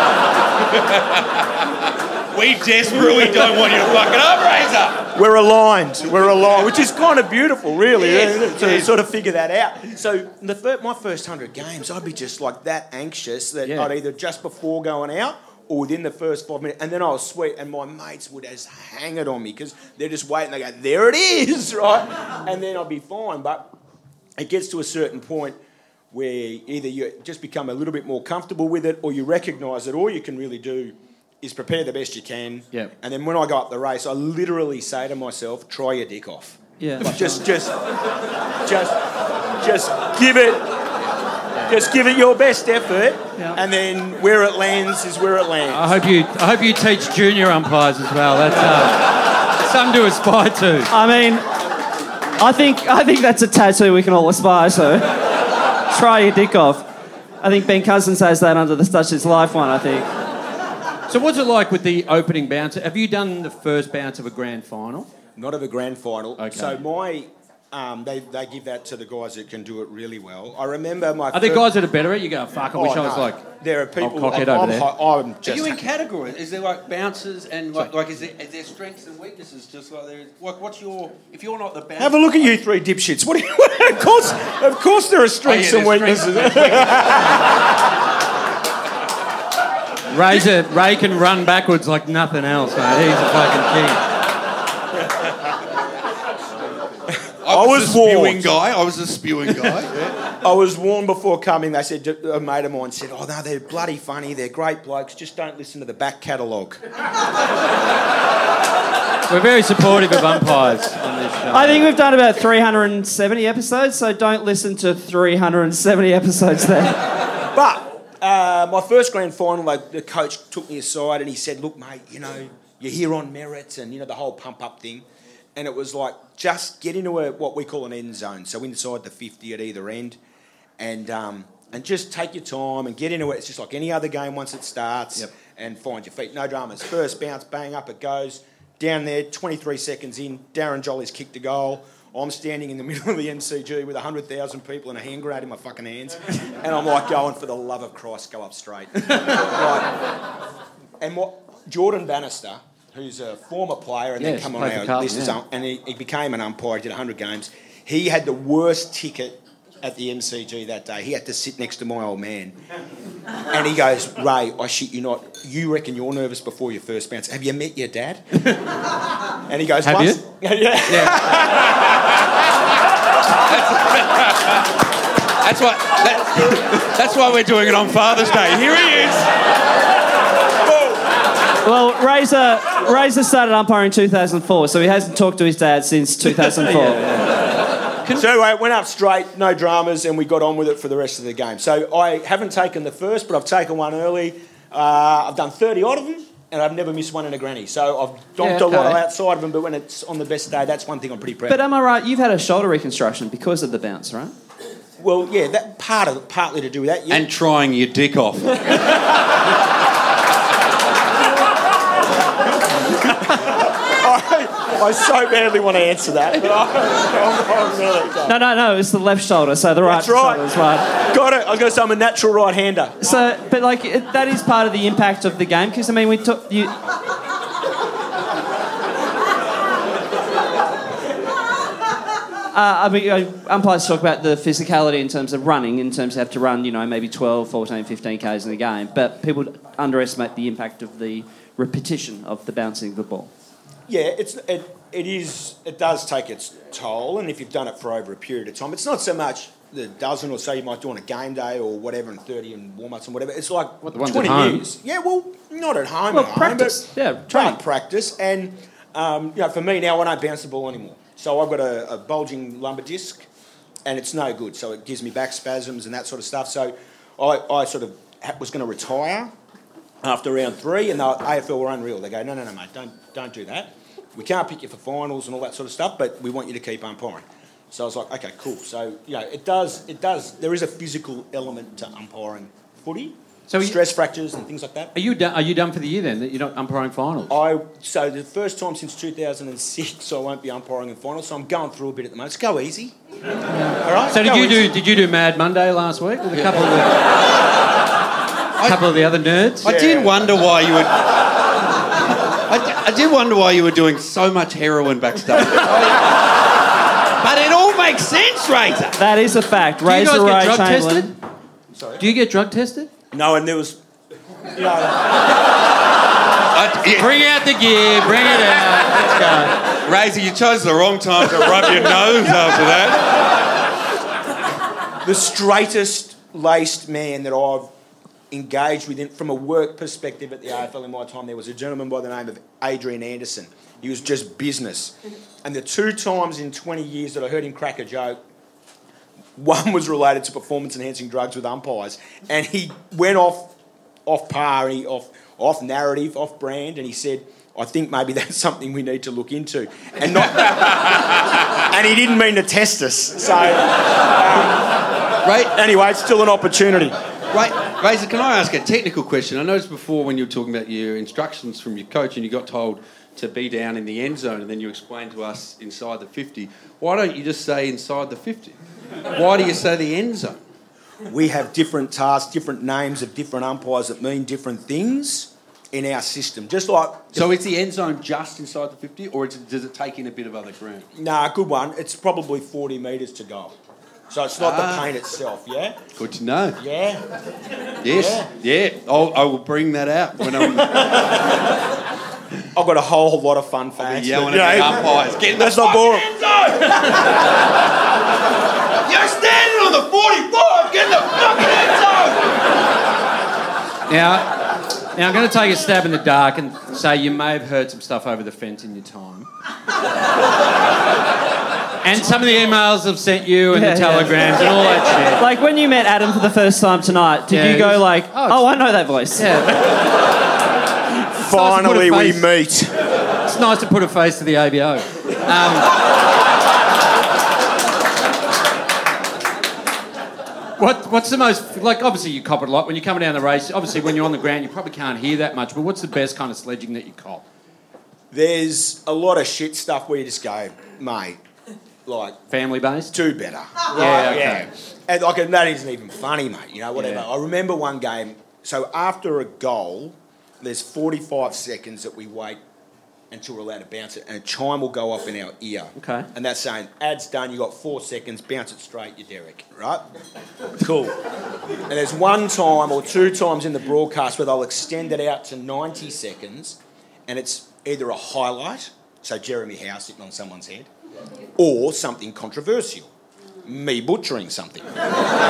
[SPEAKER 5] either. We desperately don't want you to fuck it up, Razor.
[SPEAKER 6] We're aligned. We're aligned, which is kind of beautiful, really,
[SPEAKER 5] yes,
[SPEAKER 6] to
[SPEAKER 5] yes.
[SPEAKER 6] sort of figure that out. So the fir- my first hundred games, I'd be just like that anxious that
[SPEAKER 4] yeah.
[SPEAKER 6] I'd either just before going out or within the first five minutes, and then I was sweet, and my mates would just hang it on me because they're just waiting. They go, there it is, right? And then I'd be fine. But it gets to a certain point where either you just become a little bit more comfortable with it, or you recognise that all you can really do is prepare the best you can.
[SPEAKER 4] Yep.
[SPEAKER 6] And then when I go up the race, I literally say to myself, try your dick off.
[SPEAKER 3] Yeah.
[SPEAKER 6] Like just, just, just, just give it, just give it your best effort,
[SPEAKER 3] yeah.
[SPEAKER 6] and then where it lands is where it lands.
[SPEAKER 4] I hope you, I hope you teach junior umpires as well. That's uh, something to aspire to.
[SPEAKER 3] I mean, I think, I think that's a tattoo we can all aspire to. Try your dick off. I think Ben Cousins has that under the Touch His Life one, I think.
[SPEAKER 4] So what's it like with the opening bounce? Have you done the first bounce of a grand final?
[SPEAKER 6] Not of a grand final.
[SPEAKER 4] Okay.
[SPEAKER 6] So my, um, they they give that to the guys that can do it really well. I remember my.
[SPEAKER 4] Are there guys that are better at it? You go, fuck, I wish
[SPEAKER 6] Oh,
[SPEAKER 4] I was
[SPEAKER 6] no.
[SPEAKER 4] like...
[SPEAKER 6] There are people.
[SPEAKER 4] I'll cock it
[SPEAKER 6] I'm,
[SPEAKER 4] over
[SPEAKER 6] I'm,
[SPEAKER 4] there.
[SPEAKER 6] hi- I'm just.
[SPEAKER 5] Are you in categories? Is there like bounces and like, like is, there, is there strengths and weaknesses just like there? Like what's your, if you're not the bouncer...
[SPEAKER 6] Have a look at you three dipshits. What? Do you, of course, of course, there are strengths
[SPEAKER 5] Oh, yeah,
[SPEAKER 6] and
[SPEAKER 5] there's
[SPEAKER 6] weaknesses.
[SPEAKER 4] Razor, Ray can run backwards like nothing else, mate. He's a fucking king.
[SPEAKER 5] I was,
[SPEAKER 6] I was
[SPEAKER 5] a spewing
[SPEAKER 6] warned.
[SPEAKER 5] guy. I was a spewing guy. Yeah.
[SPEAKER 6] I was warned before coming. They said, a mate of mine said, oh, no, they're bloody funny. They're great blokes. Just don't listen to the back catalogue.
[SPEAKER 4] We're very supportive of umpires on this show.
[SPEAKER 3] I think we've done about three hundred seventy episodes, so don't listen to three hundred seventy episodes there.
[SPEAKER 6] But uh, my first grand final, like, the coach took me aside and he said, look, mate, you know, you're here on merit and, you know, the whole pump-up thing. And it was like, just get into a what we call an end zone, so inside the fifty at either end, and um, and just take your time and get into it. It's just like any other game once it starts,
[SPEAKER 4] yep.
[SPEAKER 6] and find your feet. No dramas. First bounce, bang, up it goes. down there, twenty-three seconds in, Darren Jolly's kicked a goal. I'm standing in the middle of the M C G with one hundred thousand people and a hand grenade in my fucking hands. And I'm like going, for the love of Christ, go up straight. Like, and what Jordan Bannister, who's a former player and
[SPEAKER 4] yes,
[SPEAKER 6] then come on our
[SPEAKER 4] Carlton,
[SPEAKER 6] list, as
[SPEAKER 4] yeah.
[SPEAKER 6] um, and he, he became an umpire, he did one hundred games. He had the worst ticket at the M C G that day. He had to sit next to my old man. And he goes, Ray, I shit you not, you reckon you're nervous before your first bounce. Have you met your dad? And he goes,
[SPEAKER 4] Have
[SPEAKER 6] Once...
[SPEAKER 4] you?
[SPEAKER 6] Yeah. yeah.
[SPEAKER 5] That's why. That, that's why we're doing it on Father's Day. Here he is.
[SPEAKER 3] Well, Razor, Razor started umpiring in two thousand four, so he hasn't talked to his dad since two thousand four.
[SPEAKER 6] yeah, yeah. So anyway, it went up straight, no dramas, and we got on with it for the rest of the game. So I haven't taken the first, but I've taken one early. Uh, I've done thirty odd of them, and I've never missed one in a granny. So I've donked
[SPEAKER 3] Yeah,
[SPEAKER 6] a lot
[SPEAKER 3] okay.
[SPEAKER 6] outside of them, but when it's on the best day, that's one thing I'm pretty proud
[SPEAKER 3] But
[SPEAKER 6] of.
[SPEAKER 3] am I right? You've had a shoulder reconstruction because of the bounce, right?
[SPEAKER 6] Well, yeah, that part of partly to do with that. Yeah.
[SPEAKER 5] And trying your dick off.
[SPEAKER 6] I, I so badly want to answer that. But I, I'm, I'm really
[SPEAKER 3] No, no, no. It's the left shoulder, so the right
[SPEAKER 6] That's right.
[SPEAKER 3] shoulder is right.
[SPEAKER 6] Got it. I was going to say I'm a natural right-hander.
[SPEAKER 3] So, but like it, that is part of the impact of the game because I mean we took you. Uh, I mean, uh, umpires talk about the physicality in terms of running, in terms of have to run, you know, maybe twelve, fourteen, fifteen kays in a game, but people underestimate the impact of the repetition of the bouncing of the ball.
[SPEAKER 6] Yeah, it's it, it is it does take its toll, and if you've done it for over a period of time, it's not so much the dozen or so you might do on a game day or whatever, and thirty and warm-ups and whatever. It's like
[SPEAKER 4] What, the ones
[SPEAKER 6] twenty
[SPEAKER 4] at home?
[SPEAKER 6] years. Yeah, well, not at home.
[SPEAKER 3] Well,
[SPEAKER 6] at
[SPEAKER 3] practice.
[SPEAKER 6] Home,
[SPEAKER 3] Yeah,
[SPEAKER 6] but
[SPEAKER 3] training.
[SPEAKER 6] but practice, and um, you know, for me now, I don't bounce the ball anymore. So I've got a, a bulging lumbar disc, and it's no good. So it gives me back spasms and that sort of stuff. So I, I sort of ha- was going to retire after round three, and the A F L were unreal. They go, no, no, no, mate, don't don't do that. We can't pick you for finals and all that sort of stuff, but we want you to keep umpiring. So I was like, okay, cool. So you know, it does, it does. There is a physical element to umpiring footy,
[SPEAKER 4] So you-
[SPEAKER 6] stress fractures and things like that.
[SPEAKER 4] Are you done? Are you done for the year then? That you're not umpiring finals?
[SPEAKER 6] I so the first time since two thousand six, I won't be umpiring in finals. So I'm going through a bit at the moment. Let's go easy. All right.
[SPEAKER 4] So did
[SPEAKER 6] go
[SPEAKER 4] you
[SPEAKER 6] easy.
[SPEAKER 4] do? Did you do Mad Monday last week with a couple of the, a couple of the other nerds?
[SPEAKER 5] I did wonder why you would. I, d- I did wonder why you were doing so much heroin backstage. But it all makes sense, Razor.
[SPEAKER 3] That is a fact.
[SPEAKER 4] Do you
[SPEAKER 3] Razor
[SPEAKER 4] guys
[SPEAKER 3] Ray
[SPEAKER 4] get drug
[SPEAKER 3] Chamberlain.
[SPEAKER 4] tested? Do you get drug tested?
[SPEAKER 6] No, and there was. You know,
[SPEAKER 5] I, yeah,
[SPEAKER 4] Bring out the gear. Bring it out. Let's go.
[SPEAKER 5] Razor, you chose the wrong time to rub your nose after that.
[SPEAKER 6] the straightest laced man that I've engaged with in, from a work perspective at the A F L in my time, there was a gentleman by the name of Adrian Anderson. He was just business. And the two times in twenty years that I heard him crack a joke, one was related to performance-enhancing drugs with umpires. And he went off off par, he, off, off narrative, off brand, and he said, I think maybe that's something we need to look into. And not, and he didn't mean to test us. So, um,
[SPEAKER 5] Right?
[SPEAKER 6] anyway, it's still an opportunity.
[SPEAKER 5] Right, Razor, can I ask a technical question? I noticed before when you were talking about your instructions from your coach and you got told to be down in the end zone and then you explained to us inside the fifty. Why don't you just say inside the fifty? Why do you say the end zone?
[SPEAKER 6] We have different tasks, different names of different umpires that mean different things in our system. Just like,
[SPEAKER 5] So is the end zone just inside the fifty or is it, does it take in a bit of other ground?
[SPEAKER 6] nah, good one. It's probably forty metres to go. So it's not
[SPEAKER 5] Ah.
[SPEAKER 6] the paint itself, yeah?
[SPEAKER 5] Good to know.
[SPEAKER 6] Yeah.
[SPEAKER 5] Yes, yeah. I'll, I will bring that out when I'm
[SPEAKER 6] I've got a whole lot of fun facts.
[SPEAKER 5] yelling
[SPEAKER 6] but,
[SPEAKER 5] at
[SPEAKER 6] you
[SPEAKER 5] the
[SPEAKER 6] know,
[SPEAKER 5] umpires. Get in the
[SPEAKER 6] That's not
[SPEAKER 5] fucking
[SPEAKER 6] boring.
[SPEAKER 5] end zone! You're standing on the forty-five! Get in the fucking end zone!
[SPEAKER 4] Now, now I'm going to take a stab in the dark and say you may have heard some stuff over the fence in your time. And some of the emails I've sent you and
[SPEAKER 3] Yeah,
[SPEAKER 4] the
[SPEAKER 3] yeah.
[SPEAKER 4] telegrams and all that shit.
[SPEAKER 3] Like when you met Adam for the first time tonight, did
[SPEAKER 4] Yeah,
[SPEAKER 3] you go
[SPEAKER 4] it's-
[SPEAKER 3] like,
[SPEAKER 4] oh,
[SPEAKER 3] oh,
[SPEAKER 4] it's-
[SPEAKER 3] I know that voice?
[SPEAKER 4] Yeah,
[SPEAKER 6] Finally,
[SPEAKER 4] nice
[SPEAKER 6] we
[SPEAKER 4] to put a
[SPEAKER 6] meet.
[SPEAKER 4] it's nice to put a face to the A B O. Um, what, what's the most, like, obviously you cop it a lot when you're coming down the race. Obviously, when you're on the ground, you probably can't hear that much, but what's the best kind of sledging that you cop?
[SPEAKER 6] there's a lot of shit stuff where you just go, mate, like
[SPEAKER 4] Family based?
[SPEAKER 6] do better.
[SPEAKER 4] Yeah, okay.
[SPEAKER 6] And like, and that isn't even funny, mate. You know, whatever.
[SPEAKER 4] Yeah.
[SPEAKER 6] I remember one game. So after a goal, there's forty-five seconds that we wait until we're allowed to bounce it, and a chime will go off in our ear.
[SPEAKER 3] Okay.
[SPEAKER 6] And that's saying, ad's done, you got four seconds, bounce it straight, you're Derek, right? Cool. And there's one time or two times in the broadcast where they'll extend it out to ninety seconds, and it's either a highlight, so Jeremy Howe sitting on someone's head, or something controversial, me butchering something. So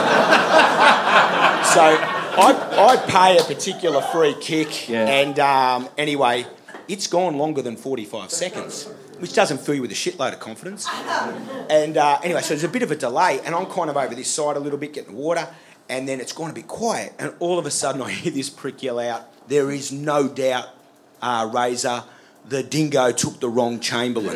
[SPEAKER 6] I, I pay a particular free kick,
[SPEAKER 4] Yeah.
[SPEAKER 6] and um, anyway, it's gone longer than forty-five seconds, which doesn't fill you with a shitload of confidence. And uh, anyway, so there's a bit of a delay, and I'm kind of over this side a little bit, getting water, and then it's gone a bit quiet, and all of a sudden I hear this prick yell out, there is no doubt, uh, Razor, the dingo took the wrong Chamberlain.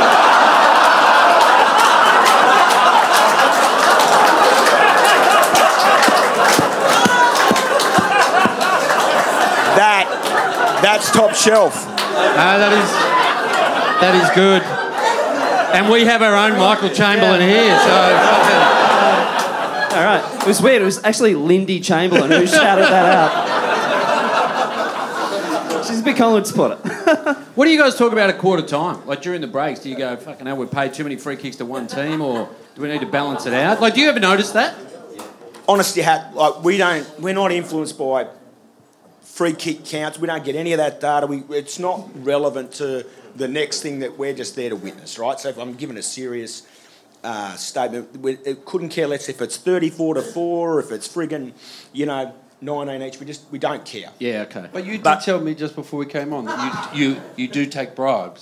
[SPEAKER 6] that, that's top shelf.
[SPEAKER 4] Ah, that is that is good. And we have our own Michael Chamberlain here, so fucking...
[SPEAKER 3] All right. It was weird. It was actually Lindy Chamberlain who shouted that out. She's a big Collingwood supporter.
[SPEAKER 4] What do you guys talk about at quarter time? Like during the breaks, do you go, fucking hell, we paid too many free kicks to one team, or do we need to balance it out? Like, do you ever notice that?
[SPEAKER 6] Honestly, hat, like we don't, we're not influenced by free kick counts. We don't get any of that data. We, it's not relevant to the next thing that we're just there to witness, right? So if I'm giving a serious uh, statement, we it couldn't care less if it's thirty-four to four, or if it's friggin', you know, nineteen each. We just we don't care.
[SPEAKER 4] Yeah, okay.
[SPEAKER 7] But you did
[SPEAKER 6] But-
[SPEAKER 7] tell me just before we came on that you you, you do take bribes.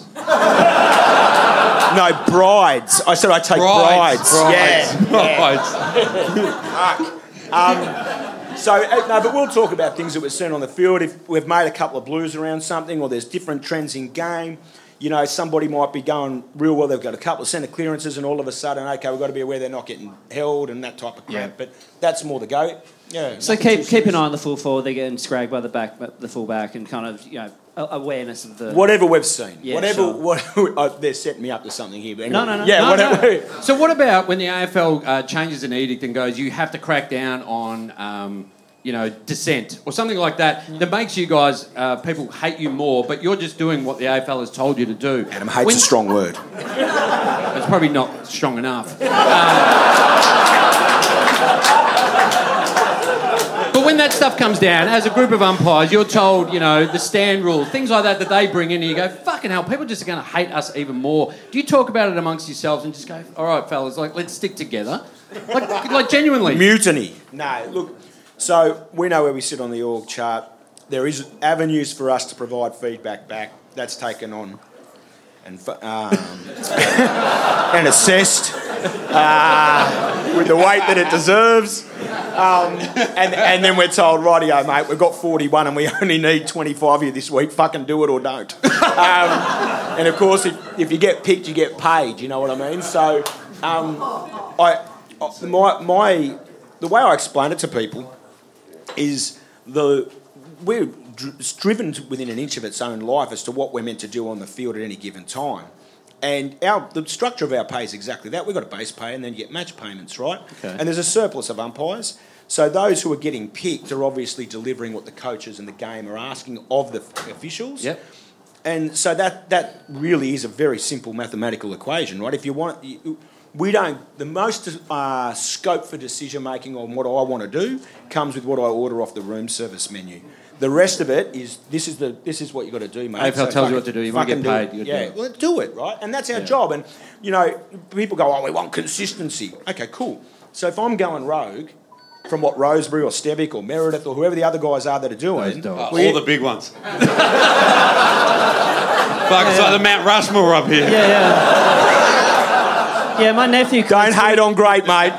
[SPEAKER 6] No, brides. I said I take brides.
[SPEAKER 7] Brides.
[SPEAKER 6] Yeah.
[SPEAKER 7] Brides.
[SPEAKER 6] Fuck. Um, so, uh, no, but we'll talk about things that we're seeing on the field. If we've made a couple of blues around something, or there's different trends in game, you know, somebody might be going real well. They've got a couple of centre clearances, and all of a sudden, okay, we've got to be aware they're not getting held and that type of crap.
[SPEAKER 4] Yeah.
[SPEAKER 6] But that's more the go. Yeah.
[SPEAKER 3] So
[SPEAKER 6] nothing
[SPEAKER 3] keep
[SPEAKER 6] too
[SPEAKER 3] keep an
[SPEAKER 6] serious.
[SPEAKER 3] eye on the full forward. They're getting scragged by the back, the full back, and kind of, you know, a- awareness of the...
[SPEAKER 6] Whatever we've seen.
[SPEAKER 3] Yeah,
[SPEAKER 6] whatever.
[SPEAKER 3] sure.
[SPEAKER 6] What, oh, they're setting me up to something here. But anyway.
[SPEAKER 3] No, no, no.
[SPEAKER 6] Yeah,
[SPEAKER 4] No,
[SPEAKER 6] whatever.
[SPEAKER 4] no. So what about when the A F L uh, changes an edict and goes, you have to crack down on, um, you know, dissent or something like that, that makes you guys, uh, people hate you more, but you're just doing what the A F L has told you to do.
[SPEAKER 6] Adam hates
[SPEAKER 4] When-
[SPEAKER 6] a strong word.
[SPEAKER 4] It's probably not strong enough. Um, but when that stuff comes down, as a group of umpires, you're told, you know, the stand rule, things like that that they bring in, and you go, fucking hell, people just are going to hate us even more. Do you talk about it amongst yourselves and just go, all right, fellas, like, let's stick together? Like, like genuinely.
[SPEAKER 6] Mutiny. No, look, so we know where we sit on the org chart. There is avenues for us to provide feedback back. That's taken on and f- um, and assessed uh, with the weight that it deserves. Um, and, and then we're told, rightio, mate, we've got forty-one and we only need twenty-five of you this week. Fucking do it or don't. Um, and, of course, if, if you get picked, you get paid. You know what I mean? So um, I, my, my, the way I explain it to people is the we're dr- driven to within an inch of its own life as to what we're meant to do on the field at any given time. And our the structure of our pay is exactly that. We've got a base pay and then you get match payments, right?
[SPEAKER 4] Okay.
[SPEAKER 6] And there's a surplus of umpires. So those who are getting picked are obviously delivering what the coaches and the game are asking of the f- officials.
[SPEAKER 4] Yep.
[SPEAKER 6] And so that that really is a very simple mathematical equation, right? If you want, you, we don't. The most uh, scope for decision making on what I want to do comes with what I order off the room service menu. The rest of it is this is the this is what you got to do, mate.
[SPEAKER 4] A F L
[SPEAKER 6] So
[SPEAKER 4] tells you
[SPEAKER 6] fucking-
[SPEAKER 4] what to do. You wanna get
[SPEAKER 6] fucking do
[SPEAKER 4] paid,
[SPEAKER 6] it.
[SPEAKER 4] you gotta
[SPEAKER 6] yeah,
[SPEAKER 4] do it.
[SPEAKER 6] well, do it, right? And that's our job. And you know, people go, "Oh, we want consistency." Okay, cool. So if I'm going rogue from what Rosebery or Stevic or Meredith or whoever the other guys are that are doing,
[SPEAKER 5] Uh,
[SPEAKER 6] we-
[SPEAKER 5] all the big ones. Fuck, it's like the Mount Rushmore up here.
[SPEAKER 3] Yeah, yeah. Yeah, my nephew...
[SPEAKER 6] don't hate on great, mate.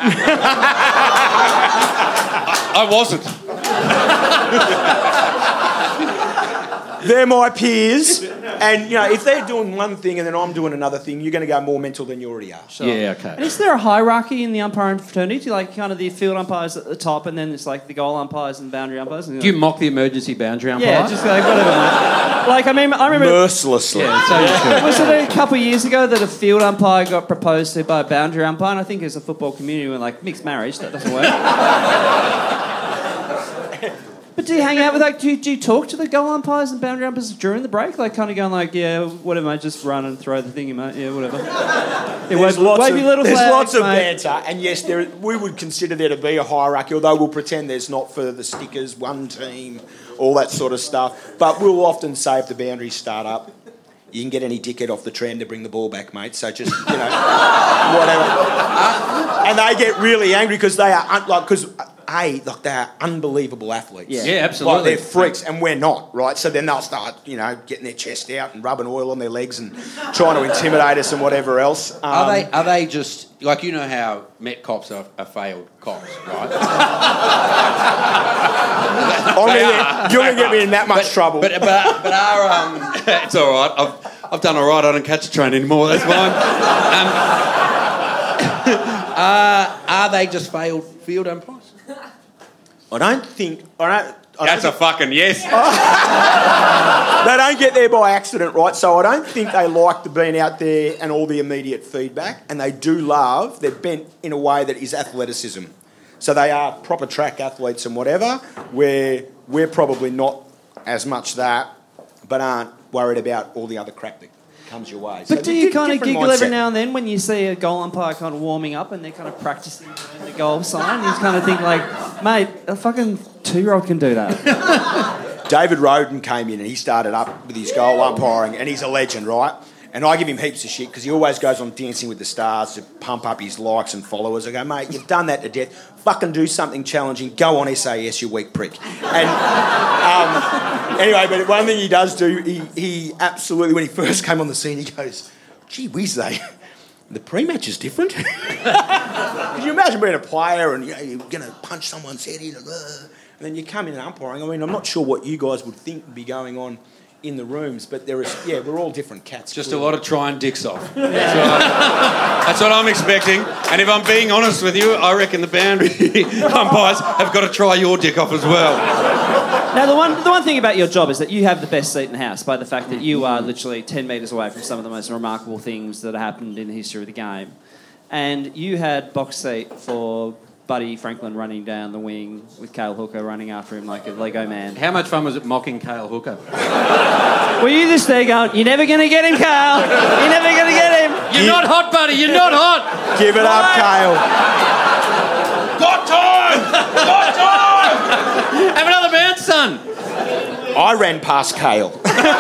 [SPEAKER 5] I wasn't.
[SPEAKER 6] They're my peers. And, you know, if they're doing one thing and then I'm doing another thing, you're going to go more mental than you already are.
[SPEAKER 4] Yeah, okay.
[SPEAKER 3] And is there a hierarchy in the umpiring fraternity? Like kind of the field umpires at the top and then it's like the goal umpires and boundary umpires?
[SPEAKER 4] Do you mock the emergency boundary umpire?
[SPEAKER 3] Yeah, just like whatever, mate. Like, I mean, I remember...
[SPEAKER 6] Mercilessly.
[SPEAKER 4] Yeah, so you should.
[SPEAKER 3] Was it a couple of years ago that a field umpire got proposed to by a boundary umpire? And I think as a football community, we're like, mixed marriage, that doesn't work. But do you hang out with, like, do you, do you talk to the goal umpires and boundary umpires during the break? Like, kind of going like, yeah, whatever, mate, just run and throw the thingy, mate. Yeah, whatever. Yeah,
[SPEAKER 6] There's,
[SPEAKER 3] wave,
[SPEAKER 6] lots,
[SPEAKER 3] wave
[SPEAKER 6] of,
[SPEAKER 3] your little
[SPEAKER 6] there's
[SPEAKER 3] flags,
[SPEAKER 6] lots of
[SPEAKER 3] mate.
[SPEAKER 6] banter, and yes, there we would consider there to be a hierarchy, although we'll pretend there's not for the stickers, one team, all that sort of stuff. But we'll often say if the boundaries start up, you can get any dickhead off the tram to bring the ball back, mate. So just, you know, whatever. Uh, and they get really angry because they are, un- like, because, A, like, they are unbelievable athletes.
[SPEAKER 3] Yeah.
[SPEAKER 4] Yeah, absolutely.
[SPEAKER 6] Like, they're freaks, and we're not, right? So then they'll start, you know, getting their chest out and rubbing oil on their legs and trying to intimidate us and whatever else. Um,
[SPEAKER 5] Are they? Are they just like you know how Met cops are, are failed cops, right?
[SPEAKER 6] I'm gonna get, you're going to get me in that much trouble.
[SPEAKER 5] But but but our um, it's all right. I've I've done all right. I don't catch a train anymore. That's fine. Um, uh, are they just failed field umpires?
[SPEAKER 6] I don't think... I don't, I
[SPEAKER 5] That's
[SPEAKER 6] don't
[SPEAKER 5] a fucking yes.
[SPEAKER 6] They don't get there by accident, right? So I don't think they like the being out there and all the immediate feedback, and they do love, they're bent in a way that is athleticism. So they are proper track athletes and whatever, where we're probably not as much that, but aren't worried about all the other crap that comes your way.
[SPEAKER 3] But
[SPEAKER 6] So
[SPEAKER 3] do you
[SPEAKER 6] di-
[SPEAKER 3] kind of
[SPEAKER 6] different
[SPEAKER 3] giggle every
[SPEAKER 6] mindset.
[SPEAKER 3] now and then when you see a goal umpire kind of warming up and they're kind of practicing in the goal sign? You kind of think like, mate, a fucking two-year-old can do that.
[SPEAKER 6] David Roden came in and he started up with his goal umpiring, and he's a legend, right? And I give him heaps of shit because he always goes on Dancing with the Stars to pump up his likes and followers. I go, mate, you've done that to death. Fucking do something challenging. Go on S A S, you weak prick. And um, anyway, but one thing he does do, he, he absolutely, when he first came on the scene, he goes, gee whiz, they... The pre-match is different. Can you imagine being a player and you know, you're going to punch someone's head in, and, uh, and then you come in and umpiring? I mean, I'm not sure what you guys would think would be going on in the rooms, but there is, yeah, we're all different cats.
[SPEAKER 5] Just a lot of trying dicks off. That's what, I, that's what I'm expecting. And if I'm being honest with you, I reckon the boundary umpires have got to try your dick off as well.
[SPEAKER 3] Now, the one the one thing about your job is that you have the best seat in the house by the fact that you are literally ten metres away from some of the most remarkable things that have happened in the history of the game. And you had box seat for Buddy Franklin running down the wing with Cale Hooker running after him like a Lego man.
[SPEAKER 4] How much fun was it mocking Cale Hooker?
[SPEAKER 3] Were you just there going, you're never going to get him, Cale. You're never going to get him.
[SPEAKER 4] You're
[SPEAKER 6] You-
[SPEAKER 4] not hot, buddy. You're not hot.
[SPEAKER 6] Give it up, Cale.
[SPEAKER 5] Got time! Got time!
[SPEAKER 4] Have another bounce, son.
[SPEAKER 6] I ran past Cale.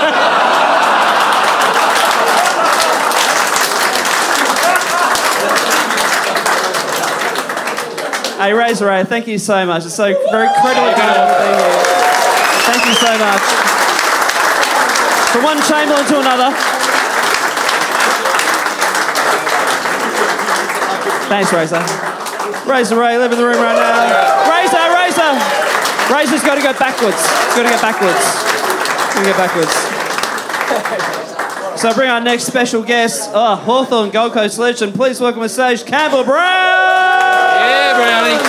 [SPEAKER 3] Hey, Razor Ray, thank you so much. It's so very incredibly good to be here. Thank you so much. From one Chamberlain to another. Thanks, Razor. Razor Ray, live in the room right now. Razor, Razor! Razor's got to go backwards. He's got to go backwards. Got to go backwards. So bring our next special guest, oh, Hawthorn Gold Coast legend. Please welcome on stage Campbell Brown!
[SPEAKER 4] Yeah, Brownie.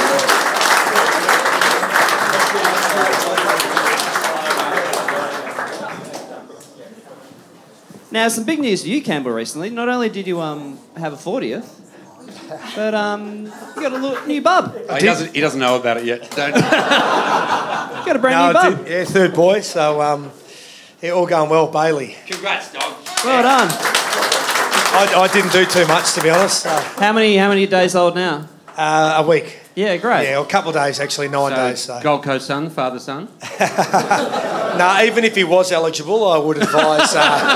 [SPEAKER 3] Now, some big news for you, Campbell, recently. Not only did you um, have a fortieth, but um, you got a little, new bub.
[SPEAKER 5] Oh, he, doesn't, he doesn't know about it yet. Don't.
[SPEAKER 3] You got a brand
[SPEAKER 8] No,
[SPEAKER 3] new
[SPEAKER 8] I
[SPEAKER 3] bub.
[SPEAKER 8] did- yeah, third boy, so um, yeah, all going well, Bailey.
[SPEAKER 5] Congrats, dog.
[SPEAKER 3] Well done.
[SPEAKER 8] I, I didn't do too much, to be honest. So,
[SPEAKER 3] How many how many days old now?
[SPEAKER 8] uh, a week.
[SPEAKER 3] Yeah, great.
[SPEAKER 8] Yeah, a couple of days, actually, nine days. So.
[SPEAKER 4] Gold Coast son, father son.
[SPEAKER 8] No, even if he was eligible, I would advise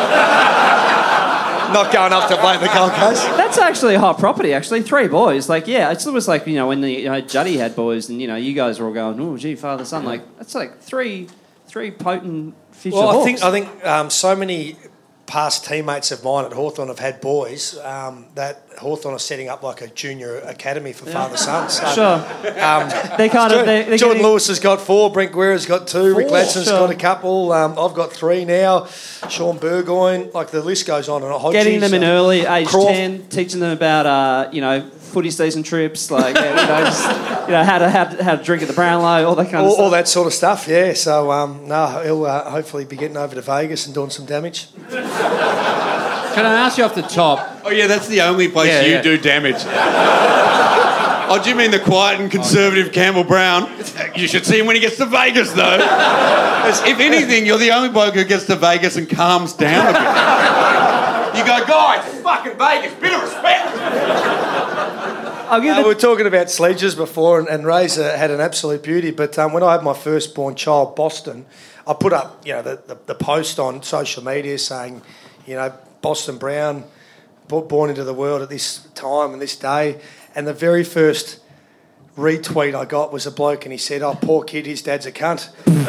[SPEAKER 8] uh, not going up to play the Gold Coast.
[SPEAKER 3] That's actually a hot property, actually. Three boys. Like, yeah, it's almost like, you know, when the, you know, Juddy had boys and, you know, you guys were all going, oh, gee, father, son. Like, that's like three three potent future
[SPEAKER 8] Well, I
[SPEAKER 3] hawks.
[SPEAKER 8] think I think um, so many past teammates of mine at Hawthorn have had boys, um, that Hawthorn are setting up like a junior academy for father-sons. So,
[SPEAKER 3] Sure.
[SPEAKER 8] Um,
[SPEAKER 3] They kind of... They, they're
[SPEAKER 8] Jordan
[SPEAKER 3] getting-
[SPEAKER 8] Lewis has got four, Brent Guerra's got two, Rick Ladson's
[SPEAKER 3] Sure.
[SPEAKER 8] got a couple, um, I've got three now, Sean Burgoyne, like the list goes on. And Hodges,
[SPEAKER 3] Getting them in
[SPEAKER 8] uh,
[SPEAKER 3] early, age
[SPEAKER 8] Croft.
[SPEAKER 3] ten, teaching them about, uh, you know, footy season trips, like, yeah, you know, just, you know, how to, how to how to drink at the Brownlow, all that kind of
[SPEAKER 8] all,
[SPEAKER 3] stuff.
[SPEAKER 8] all that sort of stuff, yeah. So, um, no, he'll uh, hopefully be getting over to Vegas and doing some damage.
[SPEAKER 4] Can I ask you off the top?
[SPEAKER 5] Oh, yeah, that's the only place
[SPEAKER 4] Yeah,
[SPEAKER 5] you
[SPEAKER 4] yeah.
[SPEAKER 5] do damage. Oh, do you mean the quiet and conservative Campbell Brown? You should see him when he gets to Vegas, though. If anything, you're the only bloke who gets to Vegas and calms down a bit. You go, guys, it's fucking Vegas, bit of respect.
[SPEAKER 3] I'll give
[SPEAKER 8] Uh,
[SPEAKER 3] the
[SPEAKER 8] we were talking about sledges before, and, and Razor had an absolute beauty. But um, when I had my firstborn child, Boston, I put up, you know, the, the, the post on social media saying, you know, Boston Brown, bo- born into the world at this time and this day. And the very first retweet I got was a bloke, and he said, "Oh, poor kid, his dad's a cunt."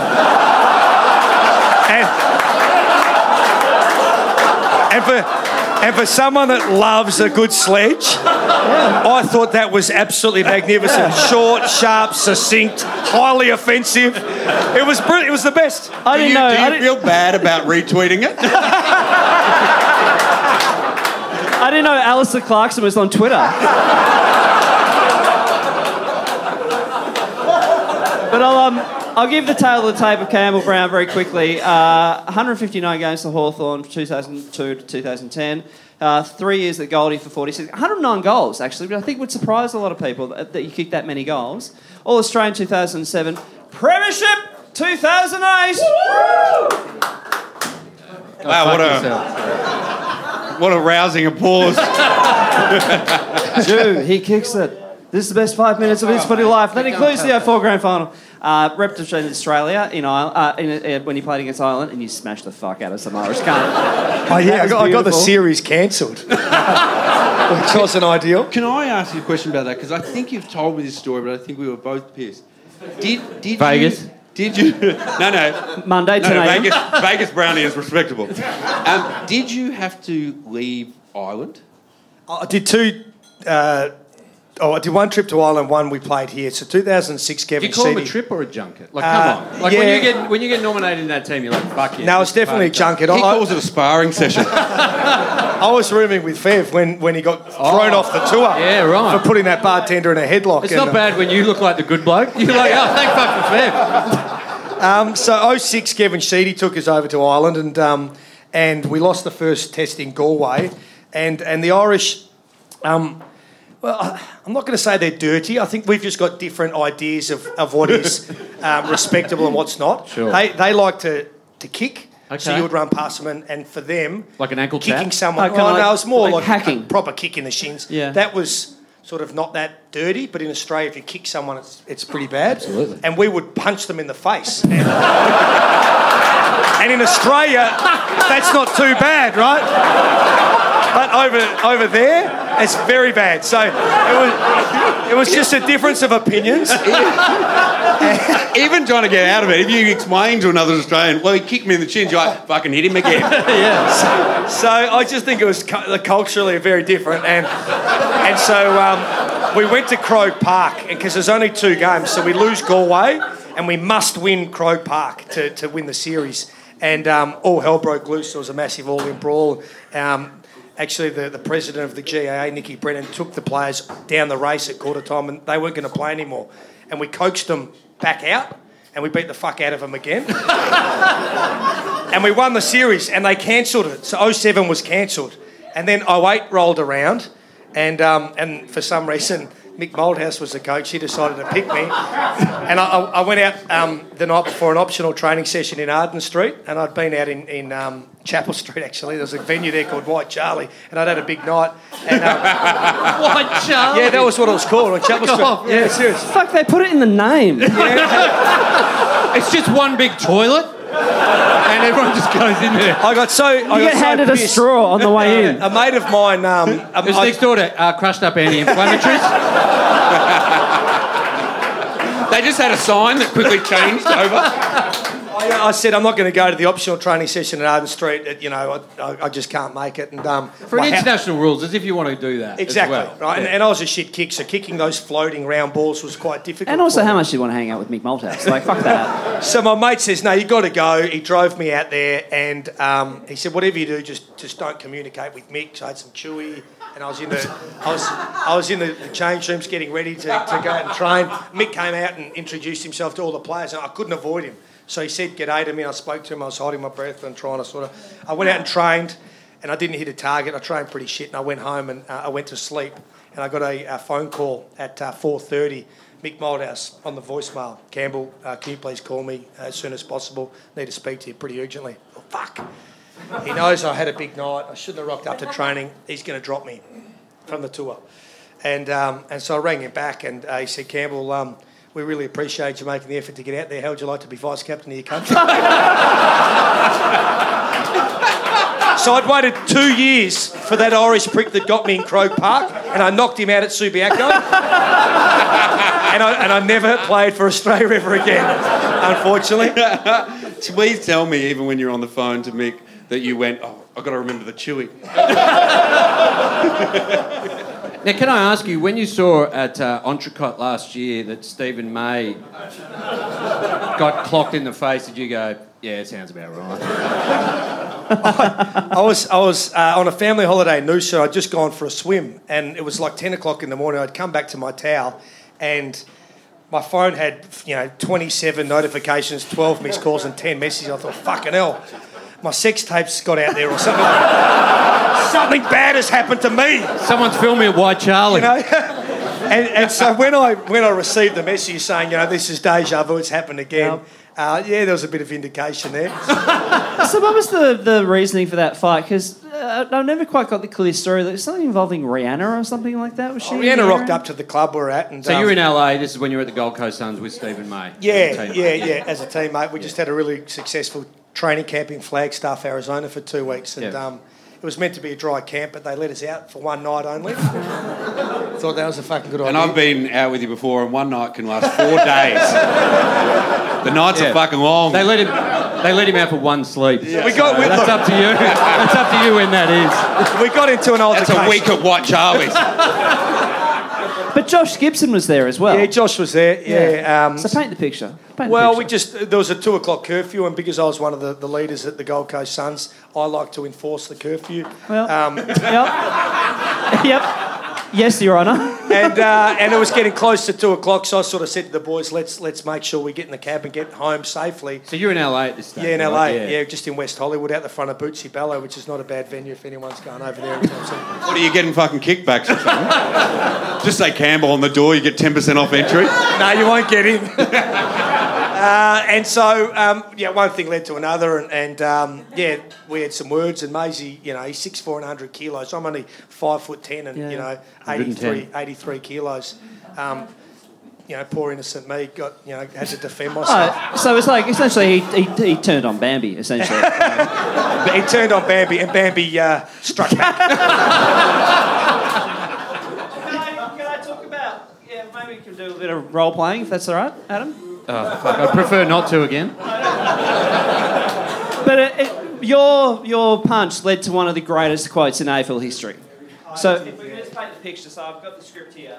[SPEAKER 8] and, and for and for someone that loves a good sledge, I thought that was absolutely magnificent. Short, sharp, succinct, highly offensive. It was brilliant. It was the best.
[SPEAKER 3] I
[SPEAKER 5] Do
[SPEAKER 3] didn't
[SPEAKER 5] you,
[SPEAKER 3] know.
[SPEAKER 5] do you
[SPEAKER 3] I, didn't,
[SPEAKER 5] feel bad about retweeting it?
[SPEAKER 3] I didn't know Alistair Clarkson was on Twitter. But I'll um, I'll give the tale of the tape of Campbell Brown very quickly. Uh, one hundred fifty-nine games for Hawthorn from two thousand two to two thousand ten. Uh, three years at Goldie for forty-six. one hundred nine goals, actually, but I think would surprise a lot of people that, that you kicked that many goals. All-Australian two thousand seven. Premiership two thousand eight.
[SPEAKER 5] Wow, what a, what a rousing applause.
[SPEAKER 3] Jew, he kicks it. This is the best five minutes of his footy life. That includes the oh four grand final. Uh, represented Australia in, Ireland, uh, in uh, when he played against Ireland, and you smashed the fuck out of some Irish cunt.
[SPEAKER 8] Oh, yeah, I got, I got the
[SPEAKER 3] beautiful.
[SPEAKER 8] series cancelled, which wasn't ideal.
[SPEAKER 7] Can I ask you a question about that? Because I think you've told me this story, but I think we were both pissed. Did did
[SPEAKER 3] Vegas?
[SPEAKER 7] you? Did you?
[SPEAKER 5] No, no.
[SPEAKER 3] Monday,
[SPEAKER 5] No,
[SPEAKER 3] ten
[SPEAKER 5] no,
[SPEAKER 3] a.m.
[SPEAKER 5] Vegas, Vegas Brownie is respectable.
[SPEAKER 7] Um, did you have to leave Ireland?
[SPEAKER 8] I did two. Uh, oh, I did one trip to Ireland. One we played here. So two thousand six,
[SPEAKER 4] Do
[SPEAKER 8] Kevin
[SPEAKER 4] you call him a
[SPEAKER 8] Sheedy.
[SPEAKER 4] trip or a junket? Like,
[SPEAKER 8] Uh,
[SPEAKER 4] come on. Like, when
[SPEAKER 8] yeah.
[SPEAKER 4] you get when you get nominated in that team, you're like, fuck yeah.
[SPEAKER 8] No, it's
[SPEAKER 4] this is
[SPEAKER 8] definitely a
[SPEAKER 4] part
[SPEAKER 8] junket.
[SPEAKER 5] He
[SPEAKER 8] I,
[SPEAKER 5] calls it a sparring session.
[SPEAKER 8] I was rooming with Fev when, when he got thrown off the tour.
[SPEAKER 4] Yeah, right.
[SPEAKER 8] For putting that bartender in a headlock.
[SPEAKER 4] It's
[SPEAKER 8] and,
[SPEAKER 4] not
[SPEAKER 8] uh,
[SPEAKER 4] bad when you look like the good bloke. You're like, oh, thank fuck for Fev.
[SPEAKER 8] Um, so oh six, Kevin Sheedy took us over to Ireland, and um, and we lost the first test in Galway, and and the Irish. Um, well, I- I'm not going to say they're dirty. I think we've just got different ideas of, of what is um, respectable and what's not.
[SPEAKER 4] Sure.
[SPEAKER 8] They they like to, to kick, so
[SPEAKER 4] Okay.
[SPEAKER 8] you would run past them, and, and for them,
[SPEAKER 4] Like an ankle
[SPEAKER 8] kicking
[SPEAKER 4] tap?
[SPEAKER 8] someone.
[SPEAKER 3] Oh, kinda
[SPEAKER 8] oh,
[SPEAKER 3] like-
[SPEAKER 8] no, it's more
[SPEAKER 3] like
[SPEAKER 8] like,
[SPEAKER 3] hacking.
[SPEAKER 8] a proper kick in the shins.
[SPEAKER 3] Yeah.
[SPEAKER 8] That was sort of not that dirty, but in Australia, if you kick someone, it's it's pretty bad.
[SPEAKER 4] Absolutely.
[SPEAKER 8] And we would punch them in the face. And, and in Australia, that's not too bad, right? But over over there, it's very bad. So it was it was just a difference of opinions.
[SPEAKER 5] Even trying to get out of it, if you explain to another Australian, well, he kicked me in the chin, you're like, fucking hit him again.
[SPEAKER 8] So I just think it was cu- culturally very different, and and so um, we went to Croke Park, because there's only two games, so we lose Galway, and we must win Croke Park to, to win the series, and um, all hell broke loose. There was a massive all-in brawl. Um, actually, the, the president of the G A A, Nicky Brennan, took the players down the race at quarter time, and they weren't going to play anymore, and we coaxed them back out, and we beat the fuck out of them again. And we won the series, and they cancelled it. So oh seven was cancelled. And then oh eight rolled around, and um, and for some reason, Mick Moldhouse was the coach. He decided to pick me. And I, I went out um, the night before an optional training session in Arden Street, and I'd been out in, in um, Chapel Street, actually. There was a venue there called White Charlie, and I'd had a big night. And, um,
[SPEAKER 4] White Charlie.
[SPEAKER 8] yeah, that was what it was called, on Chapel Street.
[SPEAKER 4] off.
[SPEAKER 8] Yeah, serious.
[SPEAKER 3] Fuck, they put it in the name.
[SPEAKER 4] It's just one big toilet, and everyone just goes in there.
[SPEAKER 8] I got so... I
[SPEAKER 3] You
[SPEAKER 8] got
[SPEAKER 3] get
[SPEAKER 8] so
[SPEAKER 3] handed a
[SPEAKER 8] pissed.
[SPEAKER 3] straw on the way in.
[SPEAKER 8] A mate of mine... Um, a-
[SPEAKER 4] It's
[SPEAKER 8] I-
[SPEAKER 4] next door to uh, crushed up anti-inflammatories.
[SPEAKER 5] They just had a sign that quickly changed over.
[SPEAKER 8] I, I said I'm not going to go to the optional training session at Arden Street. It, you know, I, I, I just can't make it. And um,
[SPEAKER 4] For an international rules, as if you want to do that.
[SPEAKER 8] Exactly.
[SPEAKER 4] As well.
[SPEAKER 8] Right.
[SPEAKER 4] Yeah.
[SPEAKER 8] And, and I was a shit kick, so kicking those floating round balls was quite difficult.
[SPEAKER 3] And also,
[SPEAKER 8] for
[SPEAKER 3] how
[SPEAKER 8] me.
[SPEAKER 3] much do you want to hang out with Mick Malthouse? Like, fuck that.
[SPEAKER 8] So my mate says, no, you got to go. He drove me out there, and um, he said, whatever you do, just just don't communicate with Mick. So I had some chewy, and I was in the I was I was in the, the change rooms getting ready to, to go out and train. Mick came out and introduced himself to all the players, and I couldn't avoid him. So he said g'day to me. I spoke to him. I was holding my breath and trying to sort of. I went out and trained, and I didn't hit a target. I trained pretty shit, and I went home and uh, I went to sleep. And I got a, a phone call at uh, four thirty. Mick Malthouse on the voicemail. Campbell, uh, can you please call me as soon as possible? Need to speak to you pretty urgently. Oh, fuck. He knows I had a big night. I shouldn't have rocked up to training. He's going to drop me from the tour. And um, and so I rang him back, and uh, he said, Campbell, um, we really appreciate you making the effort to get out there. How would you like to be vice captain of your country? So I'd waited two years for that Irish prick that got me in Croke Park, and I knocked him out at Subiaco. and, I, and I never played for Australia ever again, unfortunately.
[SPEAKER 5] Please tell me, even when you're on the phone to Mick, that you went, oh, I've got to remember the chewy.
[SPEAKER 4] Now, can I ask you, when you saw at uh, Entrecôte last year that Stephen May got clocked in the face, did you go, yeah, it sounds about right?
[SPEAKER 8] I, I was I was uh, on a family holiday in Noosa. I'd just gone for a swim, and it was like ten o'clock in the morning. I'd come back to my towel, and my phone had, you know, twenty-seven notifications, twelve missed calls, and ten messages. I thought, fucking hell, my sex tapes got out there or something. Something bad has happened to me.
[SPEAKER 4] Someone's filming at White Charlie.
[SPEAKER 8] You know? and, and so when I when I received the message saying, you know, this is deja vu, it's happened again. Yep. Uh, yeah, there was a bit of indication there.
[SPEAKER 3] So what was the, the reasoning for that fight? Because uh, I never quite got the clear story. There was something involving Rihanna or something like that. Was she?
[SPEAKER 8] Oh, Rihanna rocked up to the club we're at. And,
[SPEAKER 4] so
[SPEAKER 8] um,
[SPEAKER 4] you were in L A. This is when you were at the Gold Coast Suns with Stephen May.
[SPEAKER 8] Yeah, yeah, yeah. As a teammate, we just had a really successful training camp in Flagstaff, Arizona for two weeks. And
[SPEAKER 4] yeah.
[SPEAKER 8] um, it was meant to be a dry camp, but they let us out for one night only. Thought that was a fucking good
[SPEAKER 5] and
[SPEAKER 8] idea.
[SPEAKER 5] And I've been out with you before, and one night can last four days. The nights yeah. are fucking long.
[SPEAKER 4] They let him. They let him out for one sleep.
[SPEAKER 8] Yeah. We got.
[SPEAKER 4] So that's up to you. That's up to you when that is.
[SPEAKER 8] We got into an altercation.
[SPEAKER 5] That's a week at White Charlie's.
[SPEAKER 3] But Josh Gibson was there as well.
[SPEAKER 8] Yeah, Josh was there. Yeah. yeah. Um,
[SPEAKER 3] so paint the picture. Paint
[SPEAKER 8] well,
[SPEAKER 3] the picture.
[SPEAKER 8] we just there was a two o'clock curfew, and because I was one of the, the leaders at the Gold Coast Suns, I like to enforce the curfew.
[SPEAKER 3] Well,
[SPEAKER 8] um,
[SPEAKER 3] yep, yep. Yes, Your Honour.
[SPEAKER 8] and uh, and it was getting close to two o'clock, so I sort of said to the boys, "Let's let's make sure we get in the cab and get home safely."
[SPEAKER 4] So you're in L A at this stage?
[SPEAKER 8] Yeah, in L A.
[SPEAKER 4] Right?
[SPEAKER 8] Yeah. yeah, just in West Hollywood, out the front of Bootsy Bello, which is not a bad venue if anyone's going over there anytime soon.
[SPEAKER 5] What are you getting fucking kickbacks or something? Just say Campbell on the door, you get ten percent off entry.
[SPEAKER 8] No, you won't get in. Uh, and so, um, yeah, one thing led to another, and, and um, yeah, we had some words. And Maisie, you know, he's six four and one hundred kilos. I'm only five foot ten, and yeah. you know, eighty-three, eighty-three kilos. Um, you know, poor innocent me got, you know, had to defend myself.
[SPEAKER 3] Oh, so it's like essentially he, he, he turned on Bambi. Essentially,
[SPEAKER 8] he turned on Bambi, and Bambi uh, struck back.
[SPEAKER 3] Can I talk about? Yeah, maybe we can do a bit of role playing if that's all right, Adam.
[SPEAKER 4] Oh, fuck. I prefer not to again.
[SPEAKER 3] But it, it, your your punch led to one of the greatest quotes in A F L history. So if we just paint the picture, so I've got the script here.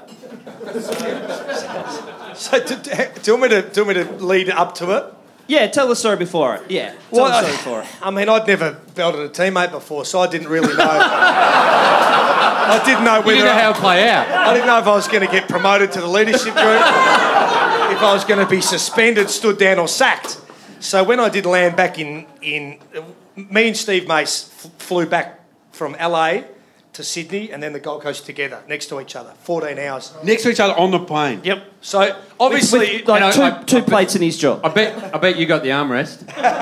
[SPEAKER 8] So do, do, do you want me to do you want me to lead up to it?
[SPEAKER 3] Yeah, tell the story before it. Yeah, tell
[SPEAKER 8] well,
[SPEAKER 3] the story before it.
[SPEAKER 8] I mean, I'd never belted a teammate before, so I didn't really know. I didn't know whether
[SPEAKER 4] you didn't know
[SPEAKER 8] I,
[SPEAKER 4] how it play out.
[SPEAKER 8] I didn't know if I was going to get promoted to the leadership group, if I was going to be suspended, stood down, or sacked. So when I did land back in, in me and Steve Mace f- flew back from L A to Sydney and then the Gold Coast together, next to each other, fourteen hours.
[SPEAKER 5] Next to each other on the plane?
[SPEAKER 8] Yep. So obviously...
[SPEAKER 3] With, with, like
[SPEAKER 4] I,
[SPEAKER 3] two,
[SPEAKER 4] I,
[SPEAKER 3] two
[SPEAKER 4] I,
[SPEAKER 3] plates in his jaw.
[SPEAKER 4] I bet, I bet you got the armrest.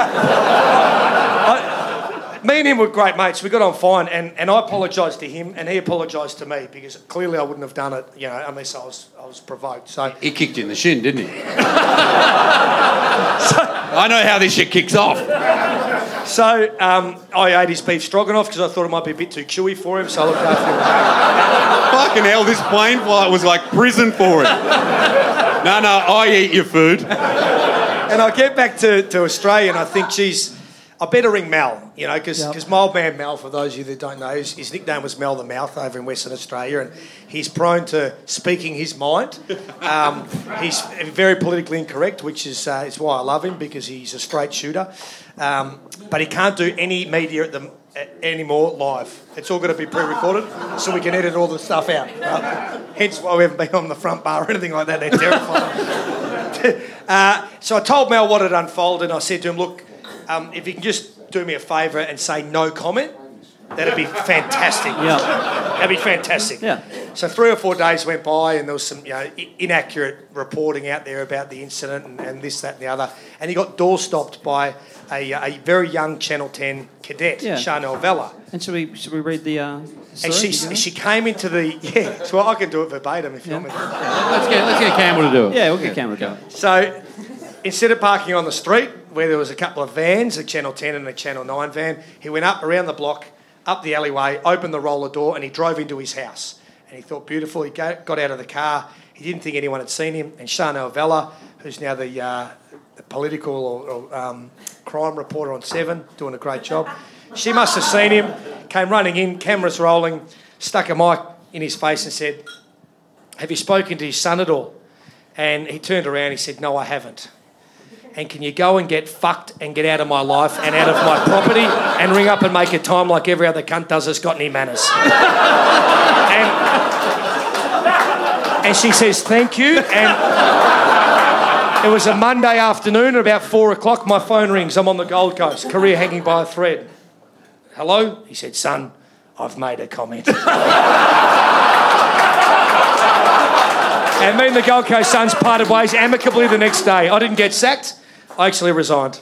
[SPEAKER 8] I, me and him were great mates. We got on fine, and, and I apologised to him, and he apologised to me because clearly I wouldn't have done it, you know, unless I was I was provoked. So
[SPEAKER 5] he kicked you in the shin, didn't he? so, I know how this shit kicks off.
[SPEAKER 8] So um, I ate his beef stroganoff because I thought it might be a bit too chewy for him. So I looked after him.
[SPEAKER 5] Fucking hell, this plane flight was like prison for him. No, no, I eat your food.
[SPEAKER 8] and I get back to, to Australia and I think, geez, I better ring Mel, you know, because
[SPEAKER 4] Yep.
[SPEAKER 8] my old man Mel, for those of you that don't know, his, his nickname was Mel the Mouth over in Western Australia, and he's prone to speaking his mind. Um, he's very politically incorrect, which is uh, is why I love him, because he's a straight shooter. Um, but he can't do any media at the anymore live. It's all got to be pre-recorded, so we can edit all the stuff out. Right? Hence why we haven't been on the front bar or anything like that. They're terrifying. uh, so I told Mel what had unfolded, and I said to him, look, um, if you can just do me a favour and say no comment, that'd be fantastic.
[SPEAKER 3] Yeah.
[SPEAKER 8] That'd be fantastic.
[SPEAKER 3] Yeah.
[SPEAKER 8] So three or four days went by, and there was some, you know, i- inaccurate reporting out there about the incident and, and this, that, and the other. And he got door stopped by a, a very young Channel ten cadet,
[SPEAKER 3] Yeah.
[SPEAKER 8] Chanel Vella.
[SPEAKER 3] And should we should we read the? Uh,
[SPEAKER 8] And
[SPEAKER 3] story?
[SPEAKER 8] she
[SPEAKER 3] You
[SPEAKER 8] she came into the yeah. So I can do it verbatim if you
[SPEAKER 3] Yeah.
[SPEAKER 8] want me. to.
[SPEAKER 4] Let's get let's get Campbell to do it.
[SPEAKER 3] Yeah, we'll get camera go.
[SPEAKER 8] So instead of parking on the street where there was a couple of vans, a Channel ten and a Channel nine van, he went up around the block, up the alleyway, opened the roller door, and he drove into his house. And he thought, beautiful. He go- got out of the car. He didn't think anyone had seen him. And Chanel Vella, who's now the, uh, the political or, or um, crime reporter on Seven, doing a great job, she must have seen him, came running in, cameras rolling, stuck a mic in his face and said, have you spoken to his son at all? And he turned around, he said, no, I haven't. And can you go and get fucked and get out of my life and out of my property and ring up and make a time like every other cunt does that's got any manners? and, and she says, thank you. And it was a Monday afternoon at about four o'clock. My phone rings. I'm on the Gold Coast, career hanging by a thread. Hello? He said, son, I've made a comment. And me and the Gold Coast Suns parted ways amicably the next day. I didn't get sacked. I actually resigned.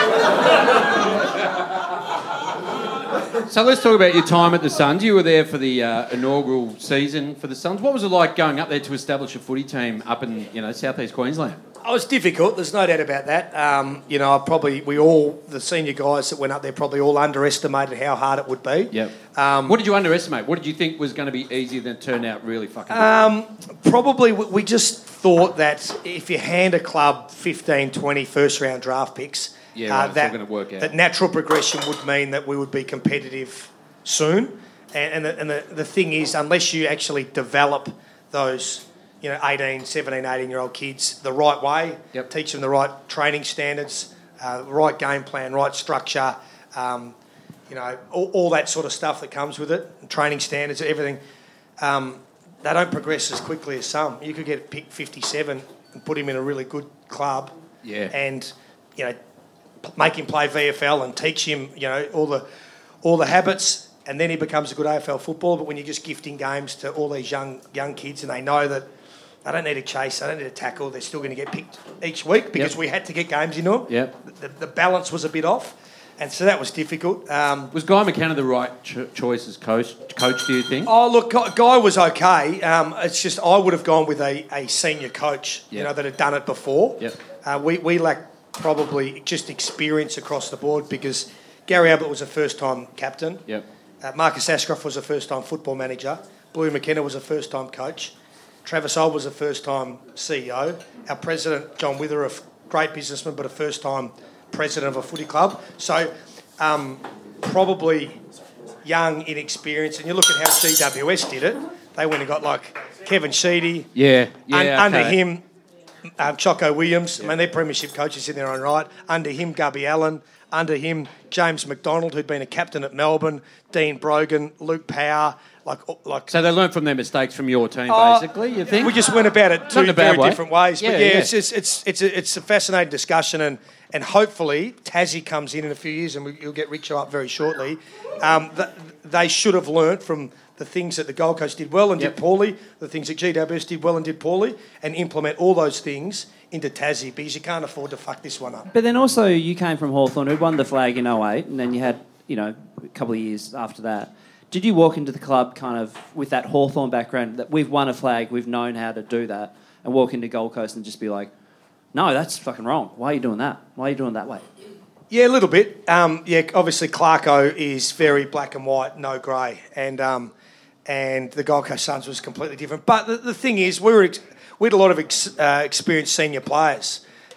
[SPEAKER 4] So let's talk about your time at the Suns. You were there for the uh, inaugural season for the Suns. What was it like going up there to establish a footy team up in, you know, southeast Queensland?
[SPEAKER 8] Oh, it was difficult. There's no doubt about that. Um, you know, I probably we all the senior guys that went up there probably all underestimated how hard it would be.
[SPEAKER 4] Yep.
[SPEAKER 8] Um,
[SPEAKER 4] What did you underestimate? What did you think was going to be easier than it turned out really fucking good?
[SPEAKER 8] Um, probably we we just thought that if you hand a club fifteen, twenty first round draft picks,
[SPEAKER 4] Yeah, right, it's all
[SPEAKER 8] that,
[SPEAKER 4] gonna work out.
[SPEAKER 8] that natural progression would mean that we would be competitive soon. And, and, the, and the, the thing is, unless you actually develop those, you know, eighteen, seventeen, eighteen-year-old kids the right way,
[SPEAKER 4] Yep.
[SPEAKER 8] teach them the right training standards, uh, right game plan, right structure, um, you know, all, all that sort of stuff that comes with it, training standards, everything, um, they don't progress as quickly as some. You could get picked fifty-seven and put him in a really good club,
[SPEAKER 4] Yeah.
[SPEAKER 8] and, you know, p- make him play V F L and teach him, you know, all the all the habits, and then he becomes a good A F L footballer. But when you're just gifting games to all these young young kids and they know that they don't need to chase, they don't need to tackle, they're still going to get picked each week because
[SPEAKER 4] Yep.
[SPEAKER 8] we had to get games into them.
[SPEAKER 4] Yep.
[SPEAKER 8] The, the balance was a bit off, and so that was difficult. Um,
[SPEAKER 4] Was Guy McKenna the right cho- choice as coach, coach, do you think?
[SPEAKER 8] Oh, look, Guy Guy was okay. Um, it's just I would have gone with a, a senior coach, you
[SPEAKER 4] Yep.
[SPEAKER 8] know, that had done it before.
[SPEAKER 4] Yep.
[SPEAKER 8] Uh, we, we lack probably just experience across the board because Gary Ablett was a first-time captain.
[SPEAKER 4] Yep.
[SPEAKER 8] Uh, Marcus Ashcroft was a first-time football manager. Bluey McKenna was a first-time coach. Travis Old was a first-time C E O. Our president, John Wither, a f- great businessman, but a first-time president of a footy club. So um, probably young, inexperienced. And you look at how G W S did it. They went and got like Kevin Sheedy.
[SPEAKER 4] Yeah, yeah.
[SPEAKER 8] Un-
[SPEAKER 4] okay.
[SPEAKER 8] Under him, um, Choco Williams. I mean, they're premiership coaches in their own right. Under him, Gubby Allen. Under him, James McDonald, who'd been a captain at Melbourne. Dean Brogan, Luke Power. Like, like.
[SPEAKER 4] So they learned from their mistakes from your team,
[SPEAKER 8] Oh,
[SPEAKER 4] basically, you think?
[SPEAKER 8] We just went about it
[SPEAKER 4] Not
[SPEAKER 8] two
[SPEAKER 4] in a bad
[SPEAKER 8] very
[SPEAKER 4] way.
[SPEAKER 8] different ways.
[SPEAKER 4] Yeah,
[SPEAKER 8] but yeah,
[SPEAKER 4] yeah.
[SPEAKER 8] It's, it's it's it's a, it's a fascinating discussion, and and hopefully Tassie comes in in a few years, and we, you'll get Richo up very shortly. Um, th- they should have learnt from the things that the Gold Coast did well and
[SPEAKER 4] Yep.
[SPEAKER 8] did poorly, the things that G W S did well and did poorly, and implement all those things into Tassie because you can't afford to fuck this one up.
[SPEAKER 3] But then also you came from Hawthorn, who won the flag in oh eight, and then you had, you know, a couple of years after that. Did you walk into the club kind of with that Hawthorn background, that we've won a flag, we've known how to do that, and walk into Gold Coast and just be like, no, that's fucking wrong. Why are you doing that? Why are you doing it that way?
[SPEAKER 8] Yeah, a little bit. Um, yeah, obviously Clarko is very black and white, no grey, and um, and the Gold Coast Suns was completely different. But the, the thing is, we were ex- we had a lot of ex- uh, experienced senior players.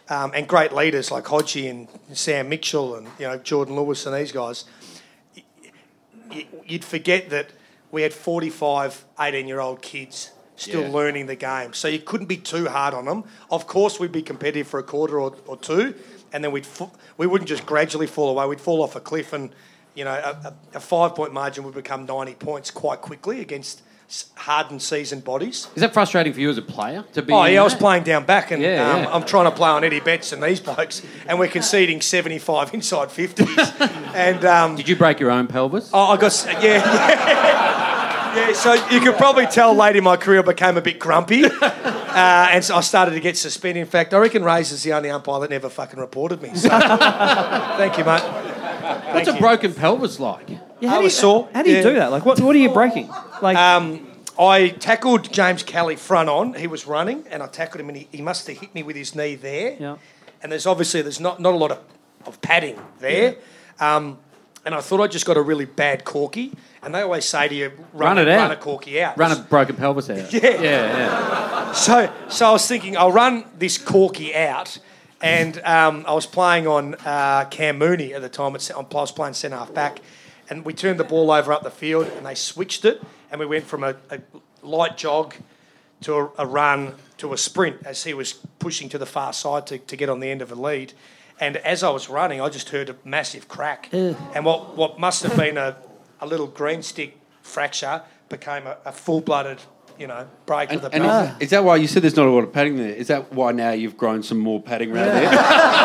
[SPEAKER 9] um, and great leaders like Hodgie and Sam Mitchell and you know Jordan Lewis and these guys, you'd forget that we had forty-five eighteen-year-old kids still
[SPEAKER 5] Yeah.
[SPEAKER 9] learning the game. So you couldn't be too hard on them. Of course, we'd be competitive for a quarter or, or two, and then we'd f- we wouldn't just gradually fall away. We'd fall off a cliff, and you know a, a, a five-point margin would become ninety points quite quickly against s- hardened, seasoned bodies.
[SPEAKER 4] Is that frustrating for you as a player to be?
[SPEAKER 9] Oh
[SPEAKER 4] in
[SPEAKER 9] yeah, I was
[SPEAKER 4] that?
[SPEAKER 9] playing down back, and
[SPEAKER 4] Yeah,
[SPEAKER 9] um,
[SPEAKER 4] yeah.
[SPEAKER 9] I'm trying to play on Eddie Betts and these blokes, and we're conceding seventy-five inside fifties. and um,
[SPEAKER 4] Did you break your own pelvis?
[SPEAKER 9] oh, I got s- yeah. yeah. Yeah, so you could probably tell late in my career I became a bit grumpy, uh, and so I started to get suspended. In fact, I reckon Razor's the only umpire that never fucking reported me. So, thank you, mate.
[SPEAKER 4] What's a broken pelvis like?
[SPEAKER 3] Yeah, how
[SPEAKER 9] I
[SPEAKER 3] do you,
[SPEAKER 9] was sore.
[SPEAKER 3] How do you
[SPEAKER 9] Yeah.
[SPEAKER 3] do that? Like, what, what are you breaking? Like,
[SPEAKER 9] Um, I tackled James Kelly front on. He was running, and I tackled him, and he, he must have hit me with his knee there.
[SPEAKER 3] Yeah.
[SPEAKER 9] And there's obviously there's not, not a lot of, of padding there. Um, and I thought I just got a really bad corky. And they always say to you, run,
[SPEAKER 4] Run it
[SPEAKER 9] a,
[SPEAKER 4] out.
[SPEAKER 9] run a corky out.
[SPEAKER 4] Run a broken pelvis out.
[SPEAKER 9] Yeah.
[SPEAKER 4] yeah, yeah.
[SPEAKER 9] So, so I was thinking, I'll run this corky out, and um, I was playing on uh, Cam Mooney at the time. At, I was playing centre half back, and we turned the ball over up the field, and they switched it, and we went from a, a light jog to a, a run to a sprint as he was pushing to the far side to, to get on the end of a lead. And as I was running, I just heard a massive crack, and what what must have been a a little green stick fracture became a, a full-blooded, you know, break
[SPEAKER 5] And,
[SPEAKER 9] of the
[SPEAKER 5] and
[SPEAKER 9] pelvis.
[SPEAKER 5] is, is that why you said there's not a lot of padding there? Is that why now you've grown some more padding around there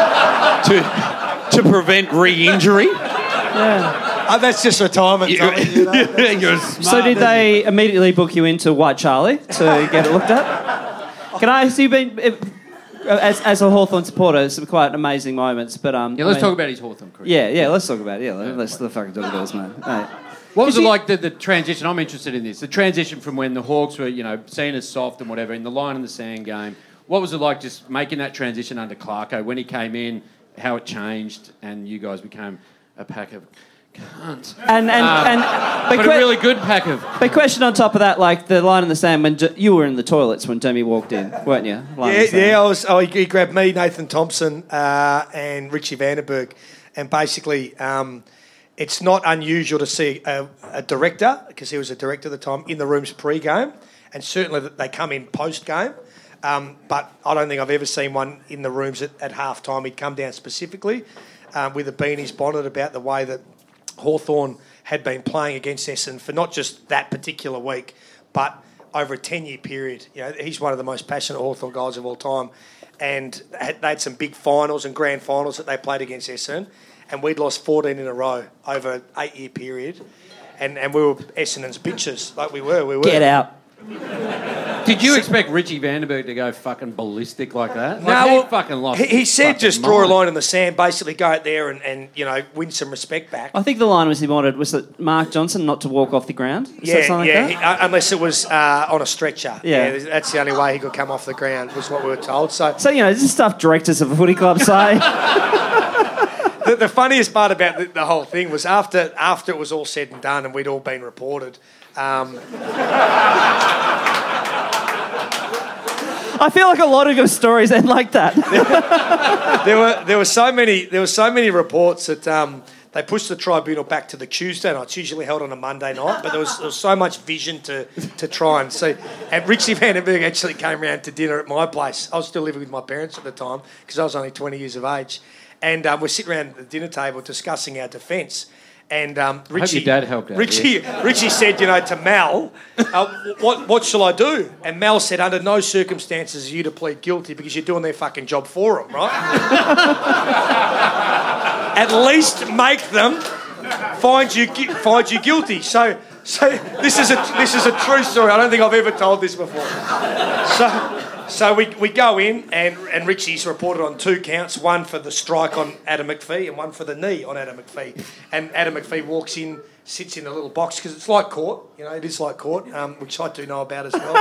[SPEAKER 5] to to prevent re-injury?
[SPEAKER 9] Oh, that's just retirement. Tommy, you know?
[SPEAKER 5] You're a smart
[SPEAKER 3] so did
[SPEAKER 5] man.
[SPEAKER 3] they immediately book you into White Charlie to get it looked at? Can I ask you, been if- as as a Hawthorn supporter, some quite amazing moments, but um.
[SPEAKER 4] Yeah, let's
[SPEAKER 3] I mean-
[SPEAKER 4] talk about his Hawthorn career.
[SPEAKER 3] Yeah, yeah, let's talk about it. Yeah, let's let's fucking talk about this, man. Mate.
[SPEAKER 4] What was
[SPEAKER 3] Did
[SPEAKER 4] it
[SPEAKER 3] you-
[SPEAKER 4] like, the, the transition? I'm interested in this. The transition from when the Hawks were, you know, seen as soft and whatever, in the line in the sand game. What was it like just making that transition under Clarko when he came in, how it changed, and you guys became a pack of cunts?
[SPEAKER 3] And and and
[SPEAKER 4] But
[SPEAKER 3] but,
[SPEAKER 4] a
[SPEAKER 3] que-
[SPEAKER 4] really good pack of...
[SPEAKER 3] but question on top of that, like the line in the sand when J- you were in the toilets when Demi walked in, weren't you? Line in
[SPEAKER 9] Yeah,
[SPEAKER 3] the sand.
[SPEAKER 9] yeah. I was. Oh, he, he grabbed me, Nathan Thompson, uh, and Richie Vandenberg, and basically, um, it's not unusual to see a, a director, because he was a director at the time, in the rooms pre-game, and certainly that they come in post-game. Um, but I don't think I've ever seen one in the rooms at, at half time. He'd come down specifically um, with a beanie's bonnet about the way that Hawthorn had been playing against Essendon for not just that particular week, but over a ten-year period. You know, he's one of the most passionate Hawthorn guys of all time, and had, they had some big finals and grand finals that they played against Essendon, and we'd lost fourteen in a row over an eight-year period, and, and we were Essendon's bitches, like we were. We were.
[SPEAKER 3] Get out.
[SPEAKER 4] Did you expect Richie Vandenberg to go fucking ballistic like that? Like,
[SPEAKER 9] No,
[SPEAKER 4] he
[SPEAKER 9] well,
[SPEAKER 4] fucking lost
[SPEAKER 9] He, he
[SPEAKER 4] his
[SPEAKER 9] said
[SPEAKER 4] fucking
[SPEAKER 9] just draw a
[SPEAKER 4] mind.
[SPEAKER 9] line in the sand, basically go out there and, and you know win some respect back.
[SPEAKER 3] I think the line was he wanted was it Mark Johnson not to walk off the ground. Is that
[SPEAKER 9] Yeah,
[SPEAKER 3] something
[SPEAKER 9] yeah.
[SPEAKER 3] like
[SPEAKER 9] he-
[SPEAKER 3] that?
[SPEAKER 9] uh, unless it was uh, on a stretcher.
[SPEAKER 3] Yeah.
[SPEAKER 9] that's the only way he could come off the ground. Was what we were told. So
[SPEAKER 3] So you know, this is stuff directors of a footy club say.
[SPEAKER 9] the, the funniest part about the, the whole thing was after after it was all said and done and we'd all been reported. Um,
[SPEAKER 3] I feel like a lot of your stories end like that.
[SPEAKER 9] there were there were so many there were so many reports that um, they pushed the tribunal back to the Tuesday night. It's usually held on a Monday night, but there was, there was so much vision to to try and see. And Richie Vandenberg actually came round to dinner at my place. I was still living with my parents at the time because I was only twenty years of age, and um, we're sitting around the dinner table discussing our defence. And um, Richie,
[SPEAKER 4] your dad helped out,
[SPEAKER 9] Richie, Richie said, you know, to Mal, uh, what what shall I do? And Mal said, under no circumstances are you to plead guilty because you're doing their fucking job for them, right? At least make them find you gui- find you guilty. So so this is a this is a true story. I don't think I've ever told this before. So. So we, we go in and, and Richie's reported on two counts, one for the strike on Adam McPhee and one for the knee on Adam McPhee. And Adam McPhee walks in, sits in a little box because it's like court, you know, it is like court, um, which I do know about as well.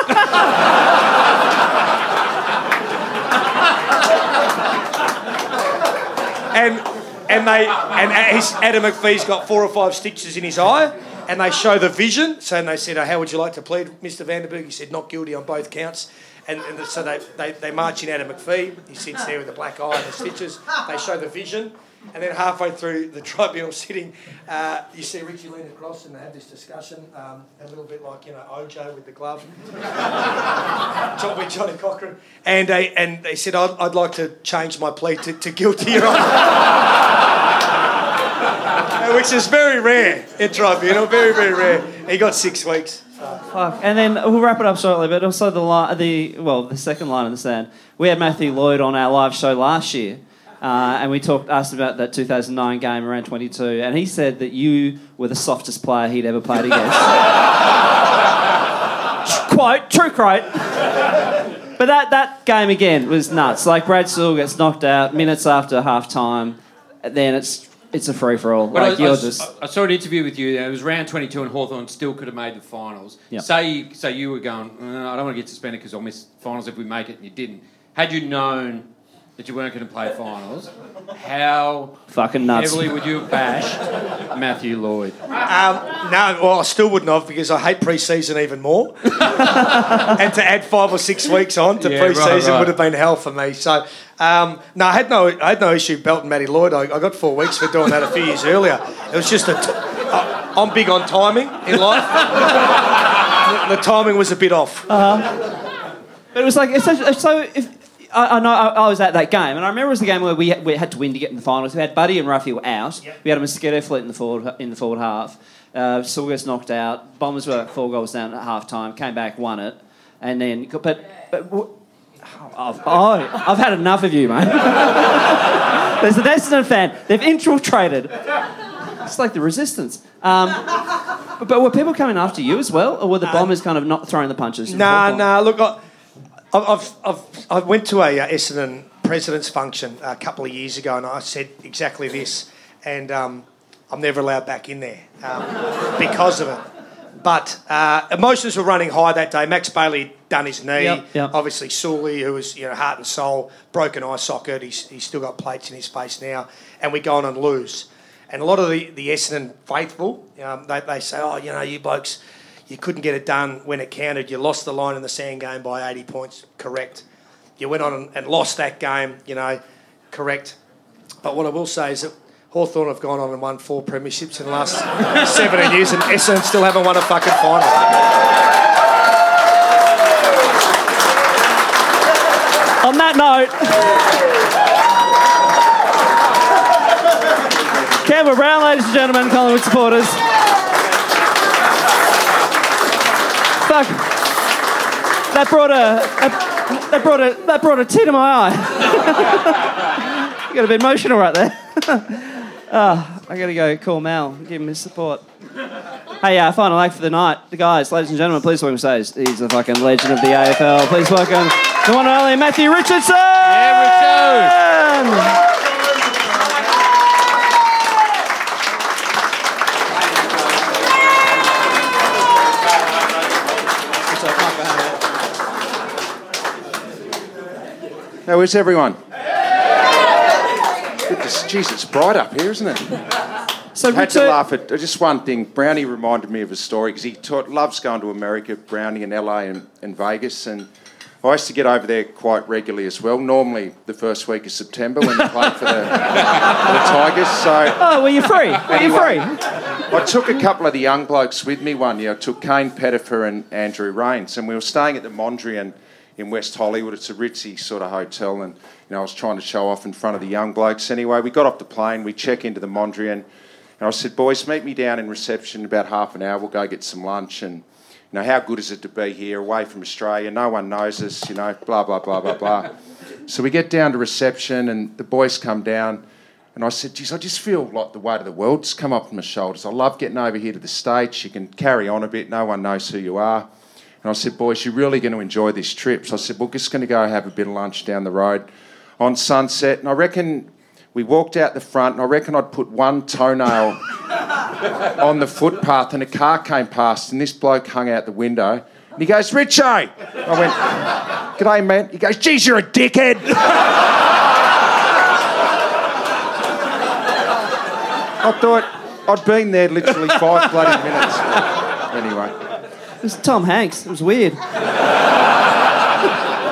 [SPEAKER 9] and and they and his, Adam McPhee's got four or five stitches in his eye. And they show the vision. So they said, oh, how would you like to plead, Mister Vandenberg? He said, not guilty on both counts. And, and so they, they, they march in out of McPhee. He sits there with the black eye and the stitches. They show the vision. And then halfway through the tribunal sitting, uh, you see Richie lean across and they have this discussion, um, a little bit like, you know, Ojo with the glove. John with Johnny Cochran. And they, and they said, I'd, I'd like to change my plea to, to guilty, Your Honour. Which is very rare in tribunal, very, very rare. He got six weeks.
[SPEAKER 3] Fuck. And then we'll wrap it up shortly, but also the li- the well, the second line in the stand. We had Matthew Lloyd on our live show last year, uh, and we talked asked about that two thousand nine game around twenty-two, and he said that you were the softest player he'd ever played against. Quote, true quote. But that, that game again was nuts. Like Brad Sewell gets knocked out minutes after half time, then it's it's a free for all.
[SPEAKER 4] But
[SPEAKER 3] Like
[SPEAKER 4] I,
[SPEAKER 3] you're
[SPEAKER 4] I,
[SPEAKER 3] just
[SPEAKER 4] I saw an interview with you. It was round twenty-two, and Hawthorn still could have made the finals.
[SPEAKER 3] Yep.
[SPEAKER 4] Say, you, say you were going, uh, I don't want to get suspended because I'll miss finals if we make it, and you didn't. Had you known that you weren't going to play finals, how
[SPEAKER 3] fucking nuts.
[SPEAKER 4] heavily would you have bashed Matthew Lloyd?
[SPEAKER 9] Um, no, well, I still wouldn't have because I hate pre-season even more. And to add five or six weeks on to
[SPEAKER 4] Yeah,
[SPEAKER 9] pre-season
[SPEAKER 4] right, right.
[SPEAKER 9] would have been hell for me. So, um, no, I had no, I had no issue belting Matty Lloyd. I, I got four weeks for doing that a few years earlier. It was just a. T- I, I'm big on timing in life. the, the timing was a bit off.
[SPEAKER 3] Uh-huh. But it was like so. so if, I, I know I, I was at that game, and I remember it was the game where we had, we had to win to get in the finals. We had Buddy and Ruffy were out. Yep. We had a mosquito fleet in the forward in the forward half. Uh, Sewell gets knocked out. Bombers were four goals down at half time. Came back, won it, and then but but. I've, oh, I've had enough of you, mate. There's an Essendon fan. They've infiltrated. It's like the resistance. Um, but, but were people coming after you as well, or were the Bombers kind of not throwing the punches?
[SPEAKER 9] Nah, nah. Look, I, I've, I've, I went to a uh, Essendon president's function a couple of years ago, and I said exactly this, and um, I'm never allowed back in there um, because of it. But uh, emotions were running high that day. Max Bailey had done his knee.
[SPEAKER 3] Yep, yep.
[SPEAKER 9] Obviously, Sully, who was, you know, heart and soul, broken eye socket. He's, he's still got plates in his face now. And we go on and lose. And a lot of the, the Essendon faithful, um, they, they say, oh, you know, you blokes, you couldn't get it done when it counted. You lost the line in the sand game by eighty points. Correct. You went on and, and lost that game, you know, correct. But what I will say is that Hawthorn have gone on and won four premierships in the last seventeen years, and Essendon still haven't won a fucking final.
[SPEAKER 3] On that note, Campbell Brown, ladies and gentlemen, Collingwood supporters. Fuck. That brought a that, that brought a that brought a tear to my eye. You got a bit emotional right there. Oh, I gotta go call Mal, give him his support. Hey, uh, final act for the night. The guys, ladies and gentlemen, please welcome stage. He's the fucking legend of the A F L. Please welcome the one and only Matthew Richardson!
[SPEAKER 4] Yeah, Richard!
[SPEAKER 10] How is everyone? Good to, geez, it's bright up here, isn't it?
[SPEAKER 3] So
[SPEAKER 10] I had
[SPEAKER 3] Richard,
[SPEAKER 10] to laugh at just one thing. Brownie reminded me of a story because he taught, loves going to America, Brownie in L A and, and Vegas, and I used to get over there quite regularly as well. Normally the first week of September when they play for the, for the Tigers. So
[SPEAKER 3] oh, well, you're free. Well,
[SPEAKER 10] anyway,
[SPEAKER 3] you're free.
[SPEAKER 10] I took a couple of the young blokes with me one year. I took Kane Pettifer and Andrew Rains, and we were staying at the Mondrian in West Hollywood. It's a ritzy sort of hotel, and you know I was trying to show off in front of the young blokes. Anyway, we got off the plane, we check into the Mondrian, and I said, boys, meet me down in reception in about half an hour. We'll go get some lunch, and you know how good is it to be here, away from Australia? No one knows us, you know, blah blah blah blah blah. So we get down to reception, and the boys come down, and I said, geez, I just feel like the weight of the world's come off my shoulders. I love getting over here to the stage. You can carry on a bit. No one knows who you are. And I said, boys, you're really going to enjoy this trip. So I said, we're just going to go have a bit of lunch down the road on Sunset. And I reckon we walked out the front, and I reckon I'd put one toenail on the footpath, and a car came past, and this bloke hung out the window. And he goes, Richo! I went, g'day, man. He goes, geez, you're a dickhead. I thought I'd been there literally five bloody minutes. Anyway.
[SPEAKER 3] It was Tom Hanks. It was weird.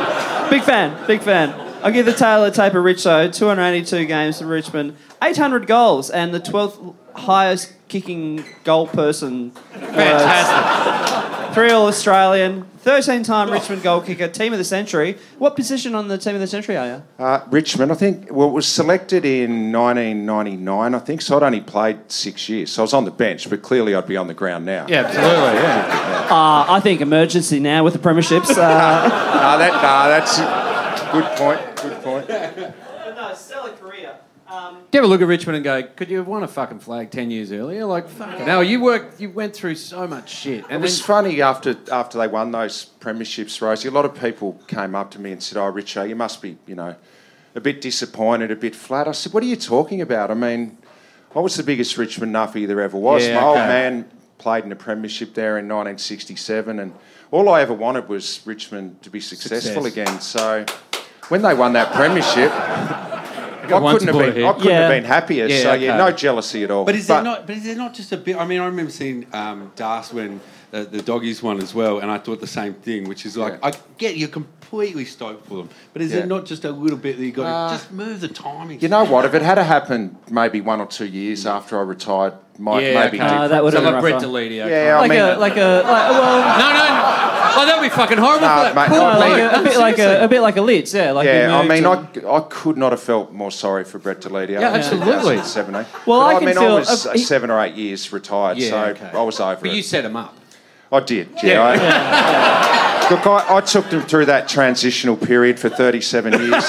[SPEAKER 3] Big fan, big fan. I'll give the tail of the tape of Richo. two hundred eighty-two games for Richmond, eight hundred goals, and the twelfth highest kicking goal person.
[SPEAKER 4] Fantastic.
[SPEAKER 3] Three All-Australian, thirteen-time Richmond goal kicker, team of the century. What position on the team of the century are you?
[SPEAKER 10] Uh, Richmond, I think, well, it was selected in nineteen ninety-nine, I think, so I'd only played six years. So I was on the bench, but clearly I'd be on the ground now.
[SPEAKER 4] Yeah, absolutely, yeah.
[SPEAKER 3] Uh, I think emergency now with the premierships. Uh...
[SPEAKER 10] no, that, no, that's a good point, good point.
[SPEAKER 3] no, stellar career. Um,
[SPEAKER 4] Do you ever look at Richmond and go, could you have won a fucking flag ten years earlier? Like, fucking hell, you worked, you went through so much shit. And
[SPEAKER 10] it was
[SPEAKER 4] then...
[SPEAKER 10] funny after after they won those premierships, Rosie. A lot of people came up to me and said, "Oh, Richo, you must be, you know, a bit disappointed, a bit flat." I said, "What are you talking about? I mean, I was the biggest Richmond nuffy there ever was.
[SPEAKER 4] Yeah,
[SPEAKER 10] My
[SPEAKER 4] okay.
[SPEAKER 10] old man played in a premiership there in nineteen sixty-seven, and all I ever wanted was Richmond to be successful
[SPEAKER 4] Success.
[SPEAKER 10] again. So when they won that premiership." I couldn't, have been, I couldn't
[SPEAKER 3] Yeah.
[SPEAKER 10] have been happier,
[SPEAKER 5] Yeah,
[SPEAKER 10] so
[SPEAKER 5] okay.
[SPEAKER 10] yeah, no jealousy at all.
[SPEAKER 5] But is there not? But is there not just a bit? I mean, I remember seeing um, Das when uh, the Doggies won as well, and I thought the same thing, which is like,
[SPEAKER 10] Yeah.
[SPEAKER 5] I get you're completely stoked for them, but is
[SPEAKER 10] Yeah.
[SPEAKER 5] there not just a little bit that you got to
[SPEAKER 10] Uh,
[SPEAKER 5] just move the timing?
[SPEAKER 10] You know what? If it had happened maybe one or two years after I retired, might
[SPEAKER 4] Yeah,
[SPEAKER 10] maybe
[SPEAKER 4] okay.
[SPEAKER 10] different.
[SPEAKER 3] Uh, that would
[SPEAKER 4] So
[SPEAKER 3] have been
[SPEAKER 4] like Brett
[SPEAKER 3] rougher.
[SPEAKER 4] Deledio.
[SPEAKER 10] Yeah, I
[SPEAKER 3] Like
[SPEAKER 10] mean,
[SPEAKER 3] a, like a, like, well,
[SPEAKER 4] No, no. Oh, that would be fucking horrible
[SPEAKER 10] No,
[SPEAKER 4] for that
[SPEAKER 10] mate,
[SPEAKER 4] poor
[SPEAKER 10] no,
[SPEAKER 3] no, like
[SPEAKER 4] bloke.
[SPEAKER 3] a, a bit like a, a bit like a Lids, yeah. Like
[SPEAKER 10] yeah,
[SPEAKER 3] he
[SPEAKER 10] I
[SPEAKER 3] moved
[SPEAKER 10] mean,
[SPEAKER 3] to-
[SPEAKER 10] I, I could not have felt more sorry for Brett Deledio.
[SPEAKER 4] Yeah, absolutely.
[SPEAKER 10] in two thousand seventeen.
[SPEAKER 3] Well,
[SPEAKER 10] But
[SPEAKER 3] I
[SPEAKER 10] I,
[SPEAKER 3] can
[SPEAKER 10] mean,
[SPEAKER 3] feel-
[SPEAKER 10] I was
[SPEAKER 3] uh,
[SPEAKER 10] uh,
[SPEAKER 3] he-
[SPEAKER 10] seven or eight years retired,
[SPEAKER 4] Yeah,
[SPEAKER 10] so
[SPEAKER 4] okay.
[SPEAKER 10] I was over
[SPEAKER 4] But
[SPEAKER 10] it.
[SPEAKER 4] you set him up.
[SPEAKER 10] I did, yeah. I, Look, I, I took them through that transitional period for thirty-seven years.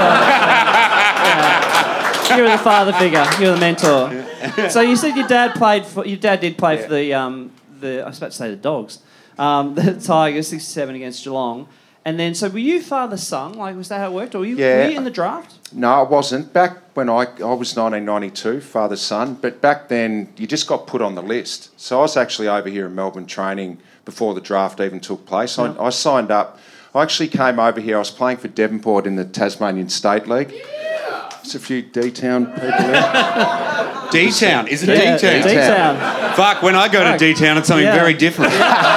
[SPEAKER 3] You were the father figure. You were the mentor. So you said your dad played for. Your dad did play
[SPEAKER 10] Yeah.
[SPEAKER 3] for the um, the. I was about to say the Dogs, um, the Tigers, sixty-seven against Geelong, and then so were you father son? Like was that how it worked, or were you,
[SPEAKER 10] Yeah.
[SPEAKER 3] were you in the draft?
[SPEAKER 10] No, I wasn't. Back when I I was nineteen ninety-two, father son, but back then you just got put on the list. So I was actually over here in Melbourne training before the draft even took place. I, I signed up. I actually came over here. I was playing for Devonport in the Tasmanian State League. There's a few D-Town people there.
[SPEAKER 5] D-Town, is it
[SPEAKER 3] Yeah,
[SPEAKER 5] D-Town?
[SPEAKER 3] D-Town.
[SPEAKER 5] Fuck, when I go to D-Town, it's something
[SPEAKER 3] Yeah.
[SPEAKER 5] very different.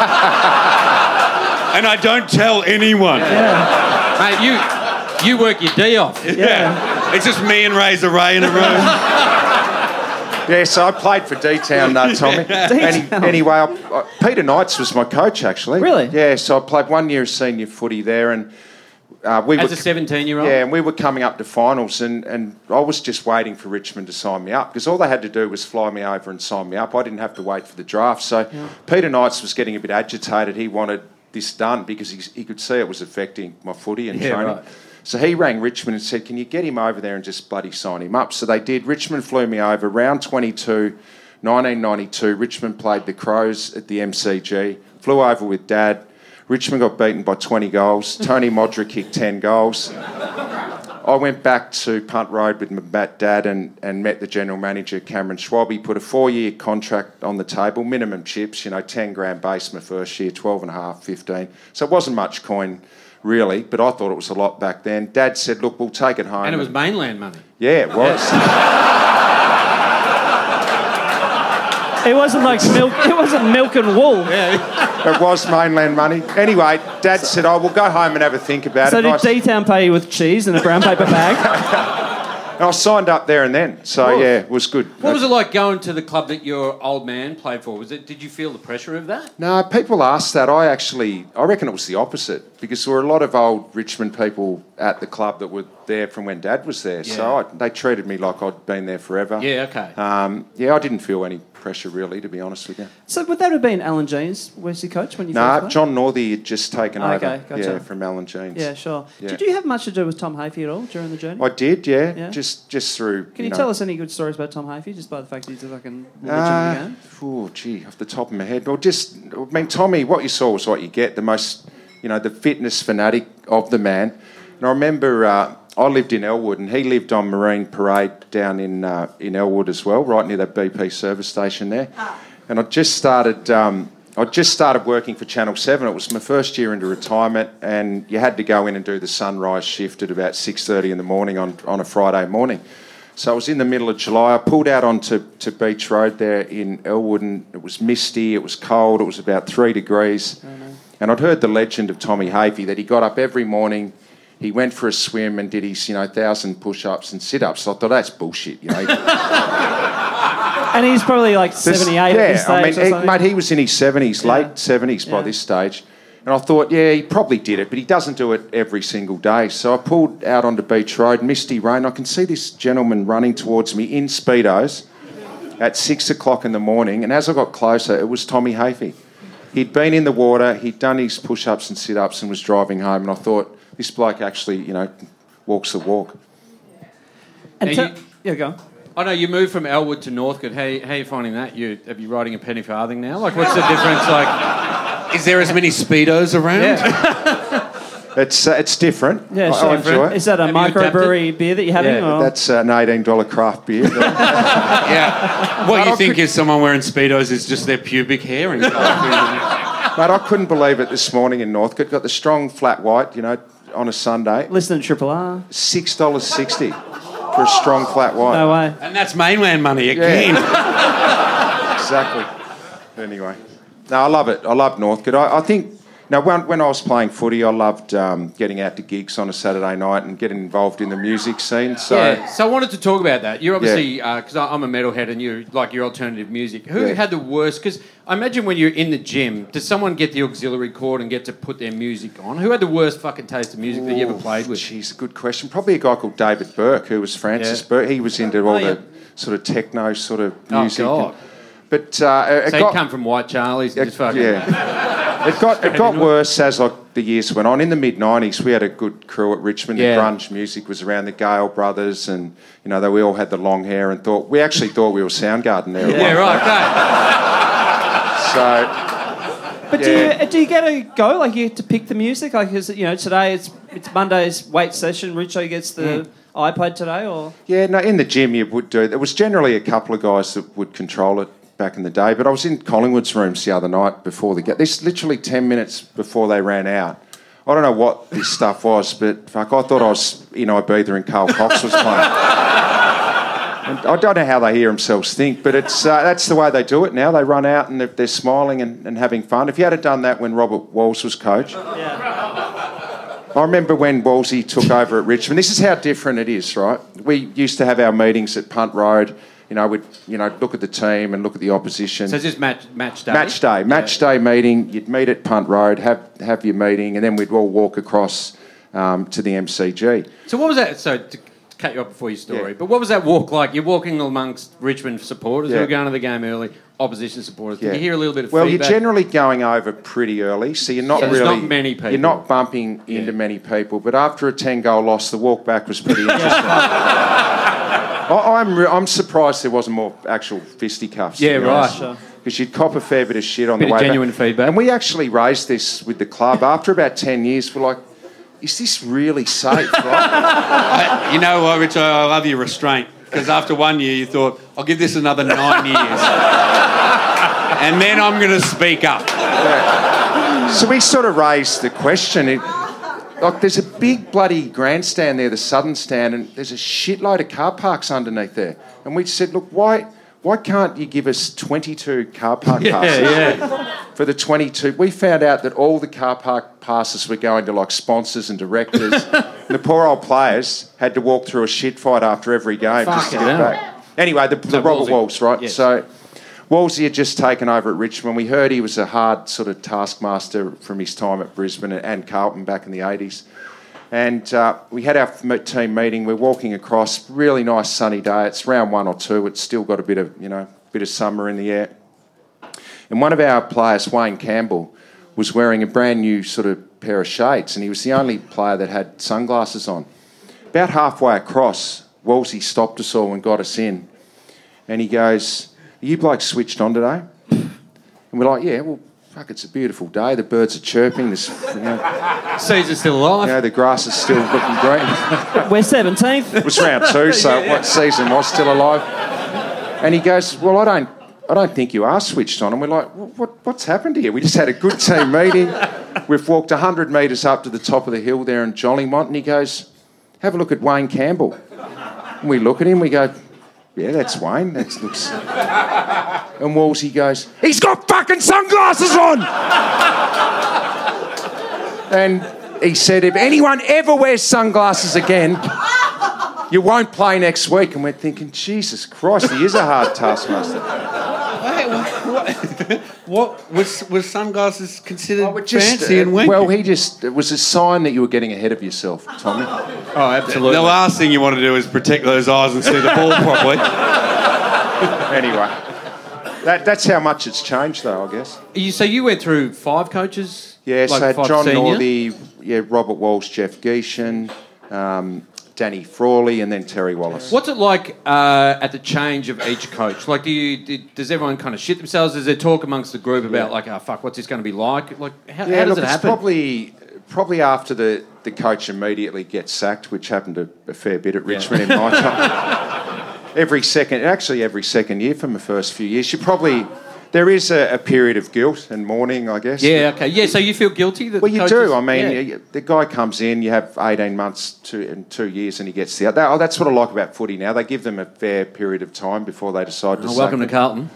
[SPEAKER 5] And I don't tell anyone.
[SPEAKER 3] Yeah.
[SPEAKER 4] Mate, you you work your D off.
[SPEAKER 5] Yeah. It's just me and Razor Ray in a room.
[SPEAKER 10] Yeah, so I played for D-Town, uh, Tommy. Any, anyway, I, I, Peter Knights was my coach, actually.
[SPEAKER 3] Really?
[SPEAKER 10] Yeah, so I played one year of senior footy there, and uh, we
[SPEAKER 4] As
[SPEAKER 10] were
[SPEAKER 4] a seventeen-year-old?
[SPEAKER 10] Yeah, and we were coming up to finals, and, and I was just waiting for Richmond to sign me up because all they had to do was fly me over and sign me up. I didn't have to wait for the draft. So Peter Knights was getting a bit agitated. He wanted this done because he, he could see it was affecting my footy and
[SPEAKER 4] Yeah,
[SPEAKER 10] training.
[SPEAKER 4] right.
[SPEAKER 10] So he rang Richmond and said, "Can you get him over there and just bloody sign him up?" So they did. Richmond flew me over. Round twenty-two, nineteen ninety-two, Richmond played the Crows at the M C G. Flew over with Dad. Richmond got beaten by twenty goals. Tony Modric kicked ten goals. I went back to Punt Road with my dad and, and met the general manager, Cameron Schwab. He put a four-year contract on the table, minimum chips, you know, ten grand base my first year, twelve and a half, fifteen. So it wasn't much coin, really, but I thought it was a lot back then. Dad said, "Look, we'll take it home."
[SPEAKER 4] And it was mainland money.
[SPEAKER 10] Yeah, it was.
[SPEAKER 3] It wasn't like milk. It wasn't milk and wool.
[SPEAKER 10] It was mainland money. Anyway, Dad said, "Oh, we'll go home and have a think about
[SPEAKER 3] So
[SPEAKER 10] it."
[SPEAKER 3] did
[SPEAKER 10] And I-
[SPEAKER 3] D-Town pay you with cheese in a brown paper bag?
[SPEAKER 10] and I signed up there and then. So,
[SPEAKER 4] Cool.
[SPEAKER 10] yeah, it was good.
[SPEAKER 4] What was it like going to the club that your old man played for? Was it? Did you feel the pressure of that?
[SPEAKER 10] No, people ask that. I actually, I reckon it was the opposite because there were a lot of old Richmond people at the club that were there from when Dad was there. So
[SPEAKER 4] Yeah.
[SPEAKER 10] I, they treated me like I'd been there forever.
[SPEAKER 4] Yeah, okay.
[SPEAKER 10] Um, yeah, I didn't feel any pressure really, to be honest with you.
[SPEAKER 3] So would that have been Alan Jeans, was he coach when you
[SPEAKER 10] No,
[SPEAKER 3] first played?
[SPEAKER 10] John Northey had just taken
[SPEAKER 3] Oh,
[SPEAKER 10] over.
[SPEAKER 3] okay, gotcha.
[SPEAKER 10] Yeah, from Alan Jeans.
[SPEAKER 3] Yeah, sure.
[SPEAKER 10] Yeah.
[SPEAKER 3] Did you have much to do with Tom Hafey at all during the journey?
[SPEAKER 10] I did, yeah.
[SPEAKER 3] Yeah?
[SPEAKER 10] Just, just through.
[SPEAKER 3] Can you,
[SPEAKER 10] know,
[SPEAKER 3] tell us any good stories about Tom Hafey, just by the fact that he's a fucking legend
[SPEAKER 10] Uh,
[SPEAKER 3] of the game?
[SPEAKER 10] oh, gee, off the top of my head. Well, just, I mean, Tommy, what you saw was what you get. The most, you know, the fitness fanatic of the man. And I remember uh, I lived in Elwood, and he lived on Marine Parade down in uh, in Elwood as well, right near that B P service station there. And I just started. Um, I just started working for Channel seven. It was my first year into retirement, and you had to go in and do the sunrise shift at about six thirty in the morning on on a Friday morning. So it was in the middle of July. I pulled out onto to Beach Road there in Elwood, and it was misty, it was cold, it was about three degrees. Oh, no. And I'd heard the legend of Tommy Hafey, that he got up every morning, he went for a swim and did his, you know, thousand push-ups and sit-ups. So I thought, that's bullshit, you know.
[SPEAKER 3] And he's probably like seventy-eight
[SPEAKER 10] yeah,
[SPEAKER 3] at this stage.
[SPEAKER 10] I mean,
[SPEAKER 3] or
[SPEAKER 10] he,
[SPEAKER 3] something.
[SPEAKER 10] mate, he was in his seventies,
[SPEAKER 3] Yeah.
[SPEAKER 10] late seventies by
[SPEAKER 3] Yeah.
[SPEAKER 10] this stage. And I thought, yeah, he probably did it, but he doesn't do it every single day. So I pulled out onto Beach Road, misty rain. I can see this gentleman running towards me in Speedos at six o'clock in the morning. And as I got closer, it was Tommy Hafey. He'd been in the water, he'd done his push-ups and sit-ups and was driving home. And I thought, this bloke actually, you know, walks the walk.
[SPEAKER 3] And
[SPEAKER 4] Now
[SPEAKER 3] te-
[SPEAKER 4] you-
[SPEAKER 3] yeah, go on.
[SPEAKER 4] I know you moved from Elwood to Northcote. How, how are you finding that? You Are you riding a penny farthing now? Like, what's the difference? Like,
[SPEAKER 5] Is there as many Speedos around?
[SPEAKER 4] yeah.
[SPEAKER 10] It's uh, it's different.
[SPEAKER 3] Yeah,
[SPEAKER 10] I,
[SPEAKER 3] sure.
[SPEAKER 10] I enjoy it.
[SPEAKER 3] Is that a
[SPEAKER 4] Have you
[SPEAKER 3] microbrewery beer that you're having?
[SPEAKER 4] Yeah,
[SPEAKER 3] or?
[SPEAKER 10] That's uh, an eighteen dollars craft beer.
[SPEAKER 5] Yeah. What
[SPEAKER 10] But
[SPEAKER 5] you
[SPEAKER 10] I
[SPEAKER 5] think
[SPEAKER 10] could-
[SPEAKER 5] is someone wearing Speedos is just their pubic hair and
[SPEAKER 10] Mate, I couldn't believe it this morning in Northcote. Got the strong flat white, you know, on a Sunday.
[SPEAKER 3] Listen to Triple R.
[SPEAKER 10] six dollars sixty for a strong flat white.
[SPEAKER 3] No way.
[SPEAKER 5] And that's mainland money again.
[SPEAKER 10] Exactly. Anyway. No, I love it. I love Northcote. I, I think... Now, when, when I was playing footy, I loved um, getting out to gigs on a Saturday night and getting involved in the music scene. So,
[SPEAKER 4] yeah. So I wanted to talk about that. You're obviously, because I'm a metalhead and you like your alternative music. Who
[SPEAKER 10] Yeah.
[SPEAKER 4] had the worst? Because I imagine when you're in the gym, does someone get the auxiliary cord and get to put their music on? Who had the worst fucking taste of music that you ever played with?
[SPEAKER 10] Jeez, a good question. Probably a guy called David Burke, who was Francis
[SPEAKER 4] Yeah.
[SPEAKER 10] Burke. He was into all
[SPEAKER 4] Oh, yeah.
[SPEAKER 10] the sort of techno sort of
[SPEAKER 4] Oh,
[SPEAKER 10] music.
[SPEAKER 4] God.
[SPEAKER 10] But uh, it
[SPEAKER 4] So
[SPEAKER 10] got...
[SPEAKER 4] he'd come from White Charlie's and just fucking...
[SPEAKER 10] Yeah. It got it got worse as like the years went on. In the mid nineties, we had a good crew at Richmond.
[SPEAKER 4] Yeah.
[SPEAKER 10] The grunge music was around, the Gale brothers, and you know they we all had the long hair and thought we actually thought we were Soundgarden there. at
[SPEAKER 4] Yeah,
[SPEAKER 10] one
[SPEAKER 4] right,
[SPEAKER 10] point. So
[SPEAKER 3] But
[SPEAKER 10] Yeah.
[SPEAKER 3] do you do you get to go? Like you get to pick the music? Like is it, you know today it's it's Monday's weight session. Richo gets the iPad today, or
[SPEAKER 10] yeah, no, in the gym you would do. There was generally a couple of guys that would control it back in the day. But I was in Collingwood's rooms the other night before the game. This literally ten minutes before they ran out. I don't know what this stuff was, but fuck, I thought I was in Ibiza and Carl Cox was playing. And I don't know how they hear themselves think, but it's uh, that's the way they do it now. They run out and they're, they're smiling and, and having fun. If you had done that when Robert Walls was coach,
[SPEAKER 3] yeah,
[SPEAKER 10] I remember when Wallsy took over at Richmond. This is how different it is, right? We used to have our meetings at Punt Road. You know, we'd you know look at the team and look at the opposition.
[SPEAKER 4] So it's just match, match day?
[SPEAKER 10] Match day, match day meeting. You'd meet at Punt Road, have have your meeting, and then we'd all walk across um, to the M C G.
[SPEAKER 4] So what was that? So to cut you off before your story,
[SPEAKER 10] Yeah.
[SPEAKER 4] but what was that walk like? You're walking amongst Richmond supporters who
[SPEAKER 10] Yeah.
[SPEAKER 4] are going to the game early, opposition supporters. Did
[SPEAKER 10] Yeah.
[SPEAKER 4] you hear a little bit of
[SPEAKER 10] Well,
[SPEAKER 4] feedback?
[SPEAKER 10] you're generally going over pretty early, so you're not
[SPEAKER 4] So there's
[SPEAKER 10] really.
[SPEAKER 4] not many people.
[SPEAKER 10] You're not bumping into many people, but after a ten-goal loss, the walk back was pretty interesting. I, I'm re- I'm surprised there wasn't more actual fisticuffs.
[SPEAKER 4] Yeah,
[SPEAKER 10] to be
[SPEAKER 4] right.
[SPEAKER 10] honest.
[SPEAKER 3] Sure.
[SPEAKER 10] Because you'd cop a fair bit of shit on
[SPEAKER 4] Bit
[SPEAKER 10] the
[SPEAKER 4] of
[SPEAKER 10] way
[SPEAKER 4] genuine
[SPEAKER 10] back.
[SPEAKER 4] feedback.
[SPEAKER 10] And we actually raised this with the club after about ten years. We're like, is this really safe, right?
[SPEAKER 5] I, you know what, Rich? I love your restraint. Because after one year, you thought, I'll give this another nine years. And then I'm going to speak up.
[SPEAKER 10] So we sort of raised the question. It, like, there's a big bloody grandstand there, the Southern Stand, and there's a shitload of car parks underneath there. And we said, look, why why can't you give us twenty-two car park passes
[SPEAKER 4] yeah.
[SPEAKER 10] for the twenty-two? We found out that all the car park passes were going to, like, sponsors and directors. And the poor old players had to walk through a shit fight after every game just to
[SPEAKER 4] Fucking
[SPEAKER 10] get
[SPEAKER 4] hell.
[SPEAKER 10] back. Anyway, the, the
[SPEAKER 4] So
[SPEAKER 10] Robert
[SPEAKER 4] Wolsey.
[SPEAKER 10] Walls, right?
[SPEAKER 4] Yes.
[SPEAKER 10] So Wolsey had just taken over at Richmond. We heard he was a hard sort of taskmaster from his time at Brisbane and Carlton back in the eighties. And uh, we had our m- team meeting. We're walking across, really nice sunny day. It's round one or two. It's still got a bit of, you know, bit of summer in the air. And one of our players, Wayne Campbell, was wearing a brand new sort of pair of shades, and he was the only player that had sunglasses on. About halfway across, Wolsey stopped us all and got us in. And he goes, are you blokes switched on today? And we're like, yeah, well, fuck, it's a beautiful day. The birds are chirping. This, you know,
[SPEAKER 4] Caesar's still alive.
[SPEAKER 10] you know, the grass is still looking green.
[SPEAKER 3] we're seventeenth.
[SPEAKER 10] It was round two, so what season was still alive? And he goes, well, I don't, I don't think you are switched on. And we're like, what, what, what's happened here? We just had a good team meeting. We've walked one hundred metres up to the top of the hill there in Jollymont, and he goes, have a look at Wayne Campbell. And we look at him, we go, yeah, that's Wayne. That looks... And Wolsey goes, he's got fucking sunglasses on! And he said, if anyone ever wears sunglasses again, you won't play next week. And we're thinking, Jesus Christ, he is a hard taskmaster.
[SPEAKER 7] Wait, what, what, what was was sunglasses considered
[SPEAKER 10] Oh, just,
[SPEAKER 7] fancy
[SPEAKER 10] uh,
[SPEAKER 7] and wanky?
[SPEAKER 10] well, he just it was a sign that you were getting ahead of yourself, Tommy.
[SPEAKER 4] Oh, absolutely.
[SPEAKER 5] The last thing you want to do is protect those eyes and see the ball properly.
[SPEAKER 10] Anyway, that, that's how much it's changed, though, I guess.
[SPEAKER 4] You, so you went through five coaches?
[SPEAKER 10] Yeah,
[SPEAKER 4] like
[SPEAKER 10] so
[SPEAKER 4] five
[SPEAKER 10] John
[SPEAKER 4] senior?
[SPEAKER 10] Northey, yeah, Robert Walsh, Jeff Geishan, um, Danny Frawley, and then Terry Wallace.
[SPEAKER 4] What's it like uh, at the change of each coach? Like, do you do, does everyone kind of shit themselves? Is there talk amongst the group about like, oh fuck, what's this going to be like? Like, how,
[SPEAKER 10] Yeah,
[SPEAKER 4] how does
[SPEAKER 10] look,
[SPEAKER 4] it
[SPEAKER 10] it's
[SPEAKER 4] happen?
[SPEAKER 10] probably probably after the, the coach immediately gets sacked, which happened a, a fair bit at Richmond in my time. Every second, actually every second year from the first few years, you probably there is a, a period of guilt and mourning, I guess.
[SPEAKER 4] Yeah, okay, yeah. So you feel guilty that
[SPEAKER 10] Well, you
[SPEAKER 4] coaches,
[SPEAKER 10] do. I mean,
[SPEAKER 4] yeah.
[SPEAKER 10] you- the guy comes in, you have eighteen months to, and two years, and he gets the. That, oh, that's what I like about footy now. They give them a fair period of time before they decide to.
[SPEAKER 4] Oh,
[SPEAKER 10] sack
[SPEAKER 4] welcome to
[SPEAKER 10] them.
[SPEAKER 4] Carlton.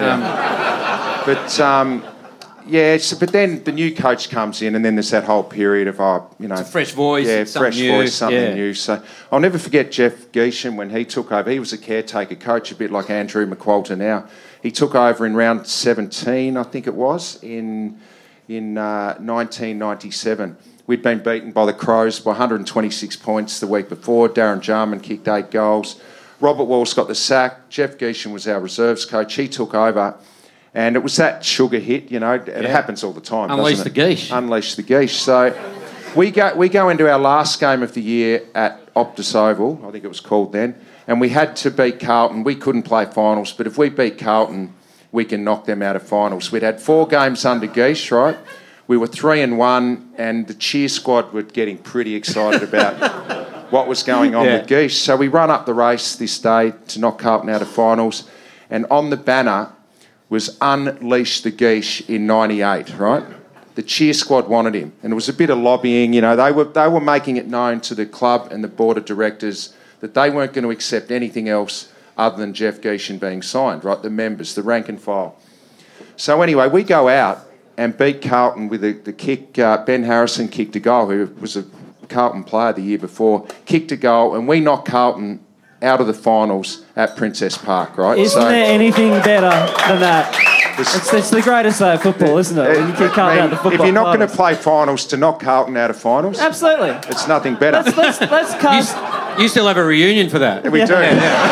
[SPEAKER 10] Yeah. But um, yeah, it's, but then the new coach comes in, and then there's that whole period of oh, you know,
[SPEAKER 4] It's a fresh voice,
[SPEAKER 10] yeah,
[SPEAKER 4] it's something
[SPEAKER 10] fresh
[SPEAKER 4] new,
[SPEAKER 10] voice, something
[SPEAKER 4] yeah.
[SPEAKER 10] new. So I'll never forget Jeff Geishan when he took over. He was a caretaker coach, a bit like Andrew McQualter now. He took over in round seventeen, I think it was, in in uh, nineteen ninety-seven. We'd been beaten by the Crows by one hundred twenty-six points the week before. Darren Jarman kicked eight goals. Robert Walsh got the sack. Jeff Geishan was our reserves coach. He took over. And it was that sugar hit, you know. It
[SPEAKER 4] Yeah.
[SPEAKER 10] happens all the time.
[SPEAKER 4] Unleash
[SPEAKER 10] doesn't
[SPEAKER 4] the
[SPEAKER 10] it?
[SPEAKER 4] geesh.
[SPEAKER 10] Unleash the geesh. So we go we go into our last game of the year at Optus Oval, I think it was called then, and we had to beat Carlton. We couldn't play finals, but if we beat Carlton, we can knock them out of finals. We'd had four games under geesh, right? We were three and one, and the cheer squad were getting pretty excited about what was going on
[SPEAKER 4] Yeah.
[SPEAKER 10] with geesh. So we run up the race this day to knock Carlton out of finals, and on the banner was Unleash the Geesh in ninety-eight, right? The cheer squad wanted him, and it was a bit of lobbying. You know, they were they were making it known to the club and the board of directors that they weren't going to accept anything else other than Jeff Geishan being signed, right? The members, the rank and file. So anyway, we go out and beat Carlton with the, the kick. Uh, Ben Harrison kicked a goal, who was a Carlton player the year before, kicked a goal, and we knocked Carlton out of the finals at Princess Park, right?
[SPEAKER 3] Isn't
[SPEAKER 10] So-
[SPEAKER 3] there anything better than that? It's, it's the greatest day of football, isn't it? When you kick Carlton out of the football.
[SPEAKER 10] if you're not going to
[SPEAKER 3] finals.
[SPEAKER 10] play finals, to knock Carlton out of finals,
[SPEAKER 3] Absolutely.
[SPEAKER 10] it's nothing better.
[SPEAKER 3] Let's, let's, let's
[SPEAKER 4] You,
[SPEAKER 3] cast...
[SPEAKER 4] s- you still have a reunion for that.
[SPEAKER 10] we do.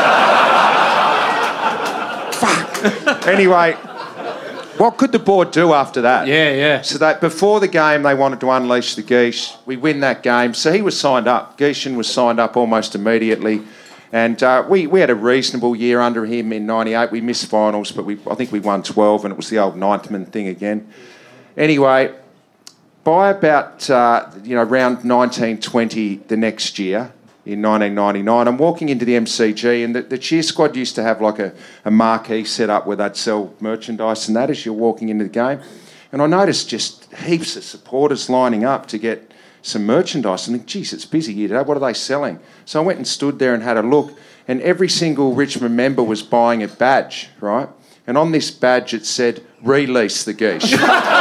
[SPEAKER 10] Fuck. Anyway, what could the board do after that?
[SPEAKER 4] Yeah, yeah.
[SPEAKER 10] So that before the game, they wanted to unleash the geesh. We win that game. So he was signed up. Geishan was signed up almost immediately. And uh, we, we had a reasonable year under him in ninety-eight. We missed finals, but we I think we won twelve, and it was the old Ninthman thing again. Anyway, by about uh, you know round nineteen twenty the next year, in nineteen ninety-nine, I'm walking into the M C G, and the, the cheer squad used to have like a, a marquee set up where they'd sell merchandise and that as you're walking into the game. And I noticed just heaps of supporters lining up to get some merchandise and think, geez, it's busy here today. What are they selling? So I went and stood there and had a look, and every single Richmond member was buying a badge, right? And on this badge it said, "Release the geesh."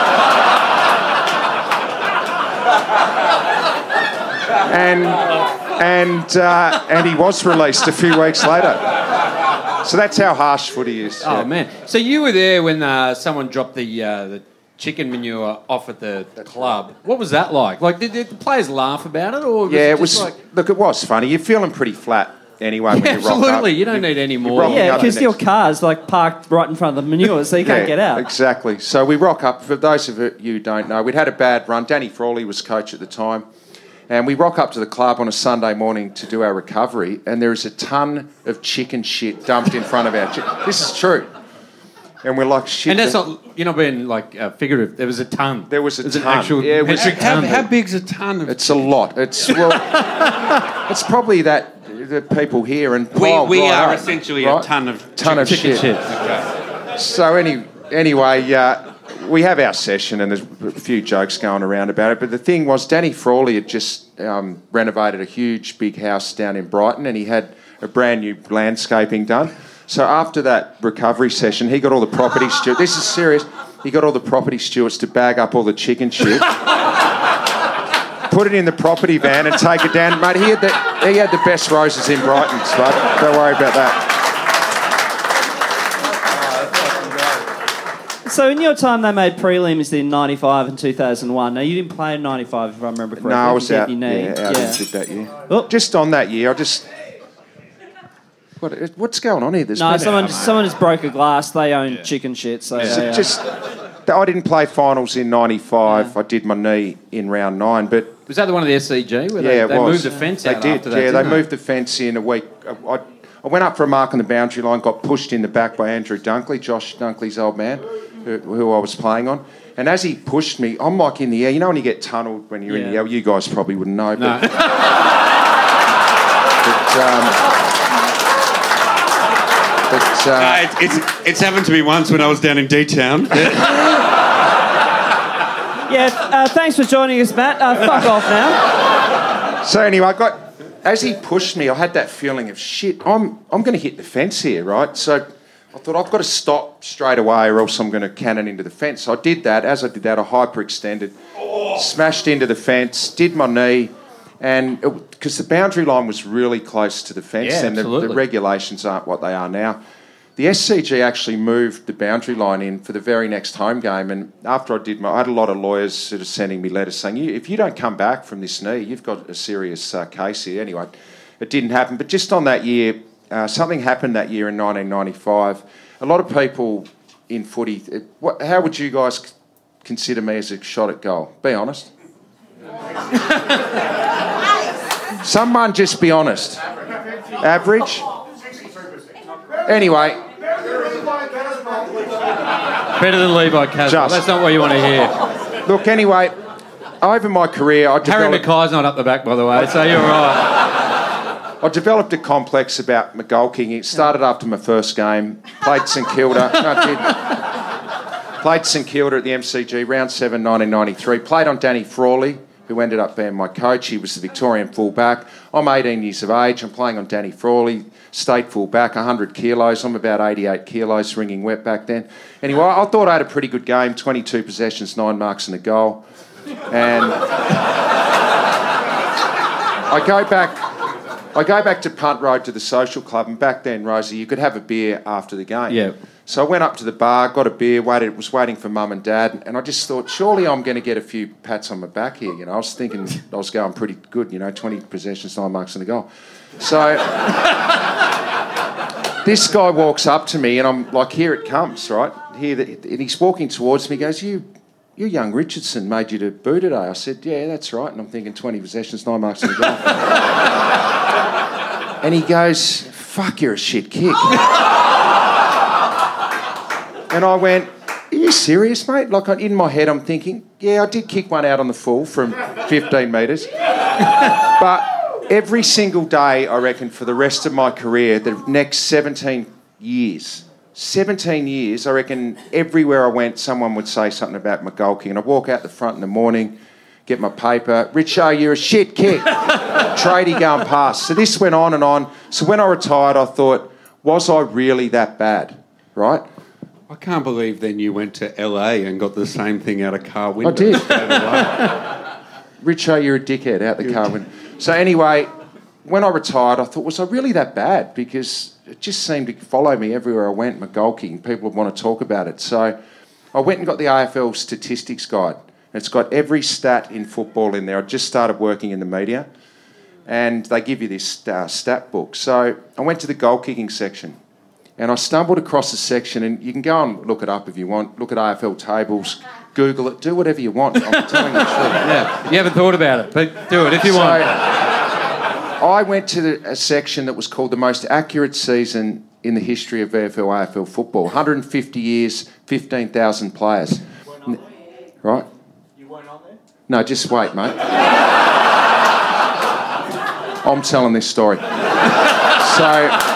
[SPEAKER 10] and and uh, and he was released a few weeks later. So that's how harsh footy is.
[SPEAKER 4] Oh
[SPEAKER 10] yeah.
[SPEAKER 4] man! So you were there when uh, someone dropped the uh, the chicken manure off at the club. What was that like? Like, did, did the players laugh about it, or was
[SPEAKER 10] Yeah,
[SPEAKER 4] it,
[SPEAKER 10] it was.
[SPEAKER 4] just like?
[SPEAKER 10] Look, it was funny. You're feeling pretty flat anyway when
[SPEAKER 4] Yeah,
[SPEAKER 10] you rock up.
[SPEAKER 4] absolutely. You don't need any more.
[SPEAKER 10] rocking
[SPEAKER 3] Yeah,
[SPEAKER 10] up the
[SPEAKER 3] because your
[SPEAKER 10] next-
[SPEAKER 3] car's like parked right in front of the manure, so you can't
[SPEAKER 10] Yeah,
[SPEAKER 3] get out.
[SPEAKER 10] Exactly. So we rock up. For those of you who don't know, we'd had a bad run. Danny Frawley was coach at the time. And we rock up to the club on a Sunday morning to do our recovery, and there is a ton of chicken shit dumped in front of our... Chi- this is true. And we're like, shit.
[SPEAKER 4] And that's
[SPEAKER 10] the-
[SPEAKER 4] not, you're not being like uh, figurative. There was a ton.
[SPEAKER 10] There was a
[SPEAKER 4] There's an
[SPEAKER 10] ton.
[SPEAKER 4] actual
[SPEAKER 10] Yeah, it was-
[SPEAKER 4] metric
[SPEAKER 7] How,
[SPEAKER 4] ton.
[SPEAKER 7] how big's a ton of...
[SPEAKER 10] It's a lot. It's, well... it's probably that the people here and...
[SPEAKER 5] We,
[SPEAKER 10] piled
[SPEAKER 5] we
[SPEAKER 10] right
[SPEAKER 5] are
[SPEAKER 10] up,
[SPEAKER 5] essentially
[SPEAKER 10] right?
[SPEAKER 5] a ton of
[SPEAKER 10] Ton of
[SPEAKER 4] chicken
[SPEAKER 10] shit.
[SPEAKER 4] shit.
[SPEAKER 10] So any, anyway, uh, we have our session and there's a few jokes going around about it. But the thing was, Danny Frawley had just um, renovated a huge big house down in Brighton, and he had a brand new landscaping done. So after that recovery session, he got all the property stewards. This is serious. He got all the property stewards to bag up all the chicken shit. put it in the property van and take it down. Mate, he had the, he had the best roses in Brighton, Spud. Don't worry about that.
[SPEAKER 3] So in your time, they made prelims in ninety-five and two thousand one. Now, you didn't play in ninety-five, if I remember correctly.
[SPEAKER 10] No, I was
[SPEAKER 3] you
[SPEAKER 10] out,
[SPEAKER 3] your knee.
[SPEAKER 10] yeah, out
[SPEAKER 3] yeah.
[SPEAKER 10] injured that year.
[SPEAKER 3] Oh.
[SPEAKER 10] Just on that year, I just... What, what's going on here? There's
[SPEAKER 3] No,
[SPEAKER 10] been-
[SPEAKER 3] someone just, someone just broke a glass. They own chicken shit, so...
[SPEAKER 10] Just,
[SPEAKER 3] they, uh,
[SPEAKER 10] just, I didn't play finals in ninety-five. Yeah. I did my knee in round nine, but...
[SPEAKER 4] Was that the one of the S C G where
[SPEAKER 10] yeah,
[SPEAKER 4] they, they
[SPEAKER 10] was.
[SPEAKER 4] moved the fence
[SPEAKER 10] they
[SPEAKER 4] out
[SPEAKER 10] did,
[SPEAKER 4] after that?
[SPEAKER 10] Yeah, they
[SPEAKER 4] they
[SPEAKER 10] moved the fence in a week. I, I went up for a mark on the boundary line, got pushed in the back by Andrew Dunkley, Josh Dunkley's old man, who, who I was playing on. And as he pushed me, I'm like in the air. You know when you get tunnelled when you're
[SPEAKER 3] yeah.
[SPEAKER 10] in the air? You guys probably wouldn't know.
[SPEAKER 4] No.
[SPEAKER 10] But, but, um, but uh,
[SPEAKER 5] Uh, it, it's, it's happened to me once when I was down in D-Town.
[SPEAKER 3] Yeah, uh, thanks for joining us, Matt. Uh, fuck off now.
[SPEAKER 10] So anyway, I got as he pushed me, I had that feeling of shit. I'm I'm going to hit the fence here, right? So I thought I've got to stop straight away, or else I'm going to cannon into the fence. So I did that. As I did that, I hyperextended, oh. smashed into the fence, did my knee, and because the boundary line was really close to the fence,
[SPEAKER 4] yeah,
[SPEAKER 10] and the, the regulations aren't what they are now. The S C G actually moved the boundary line in for the very next home game, and after I did my, I had a lot of lawyers sort of sending me letters saying, you, if you don't come back from this knee, you've got a serious uh, case here. Anyway, it didn't happen. But just on that year, uh, something happened that year in nineteen ninety-five. A lot of people in footy, it, what, how would you guys c- consider me as a shot at goal? Be honest. Someone just be honest. Average? Anyway.
[SPEAKER 4] Better than Levi Caswell.
[SPEAKER 10] Just.
[SPEAKER 4] That's not what you want to hear.
[SPEAKER 10] Look, anyway, over my career, I
[SPEAKER 4] Harry
[SPEAKER 10] developed...
[SPEAKER 4] Mackay's not up the back, by the way, so you're right.
[SPEAKER 10] I developed a complex about my goal kicking. It started after my first game. Played St Kilda. No, I did. Played St Kilda at the M C G, round seven, nineteen ninety-three. Played on Danny Frawley, who ended up being my coach. He was the Victorian fullback. I'm eighteen years of age. I'm playing on Danny Frawley, state fullback, one hundred kilos. I'm about eighty-eight kilos, ringing wet back then. Anyway, I thought I had a pretty good game. twenty-two possessions, nine marks and a goal. And I go back... I go back to Punt Road to the social club, and back then, Rosie, you could have a beer after the game.
[SPEAKER 4] Yeah.
[SPEAKER 10] So I went up to the bar, got a beer, waited, was waiting for Mum and Dad, and I just thought, surely I'm going to get a few pats on my back here. You know, I was thinking I was going pretty good. You know, twenty possessions, nine marks and a goal. So this guy walks up to me, and I'm like, here it comes, right? Here, the, and he's walking towards me. He goes, you. You young Richardson made you to boo today. I said, yeah, that's right. And I'm thinking twenty possessions, nine marks and a goal. And he goes, fuck, you're a shit kick. And I went, are you serious, mate? Like, in my head, I'm thinking, yeah, I did kick one out on the full from fifteen metres. But every single day, I reckon, for the rest of my career, the next seventeen years... seventeen years, I reckon everywhere I went, someone would say something about my goal kick. And I'd walk out the front in the morning, get my paper, Richo, you're a shit kick. Tradie going past. So this went on and on. So when I retired, I thought, was I really that bad? Right?
[SPEAKER 5] I can't believe then you went to L A and got the same thing out of car window.
[SPEAKER 10] I did. Richo, you're a dickhead, out the you're car window. So anyway, when I retired, I thought, was I really that bad? Because it just seemed to follow me everywhere I went, my goal kicking. People would want to talk about it. So I went and got the A F L statistics guide. It's got every stat in football in there. I just started working in the media, and they give you this uh, stat book. So I went to the goal kicking section, and I stumbled across a section, and you can go and look it up if you want. Look at A F L tables, Google it, do whatever you want. I'm telling you the truth.
[SPEAKER 4] Yeah, you haven't thought about it, but do it if you so, want.
[SPEAKER 10] I went to the, a section that was called the most accurate season in the history of V F L A F L football. one hundred fifty years, fifteen thousand players. You weren't on there? Right? You weren't on there? No, just wait, mate. I'm telling this story. So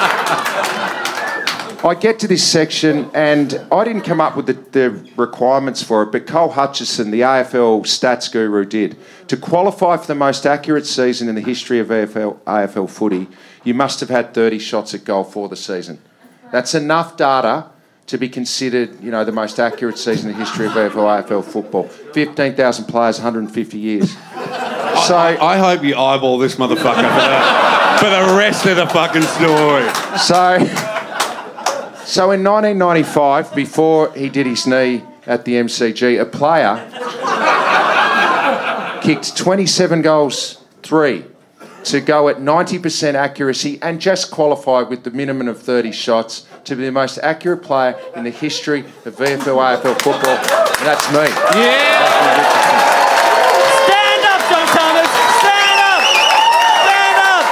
[SPEAKER 10] I get to this section, and I didn't come up with the, the requirements for it, but Cole Hutchison, the A F L stats guru, did. To qualify for the most accurate season in the history of A F L, A F L footy, you must have had thirty shots at goal for the season. That's enough data to be considered, you know, the most accurate season in the history of A F L, A F L football. fifteen thousand players, one hundred fifty years. So
[SPEAKER 5] I, I hope you eyeball this motherfucker for the, for the rest of the fucking story.
[SPEAKER 10] So, so in nineteen ninety-five, before he did his knee at the M C G, a player kicked twenty-seven goals, three, to go at ninety percent accuracy and just qualify with the minimum of thirty shots to be the most accurate player in the history of V F L A F L football. And that's me.
[SPEAKER 3] Yeah! Stand up, John Thomas! Stand up! Stand up!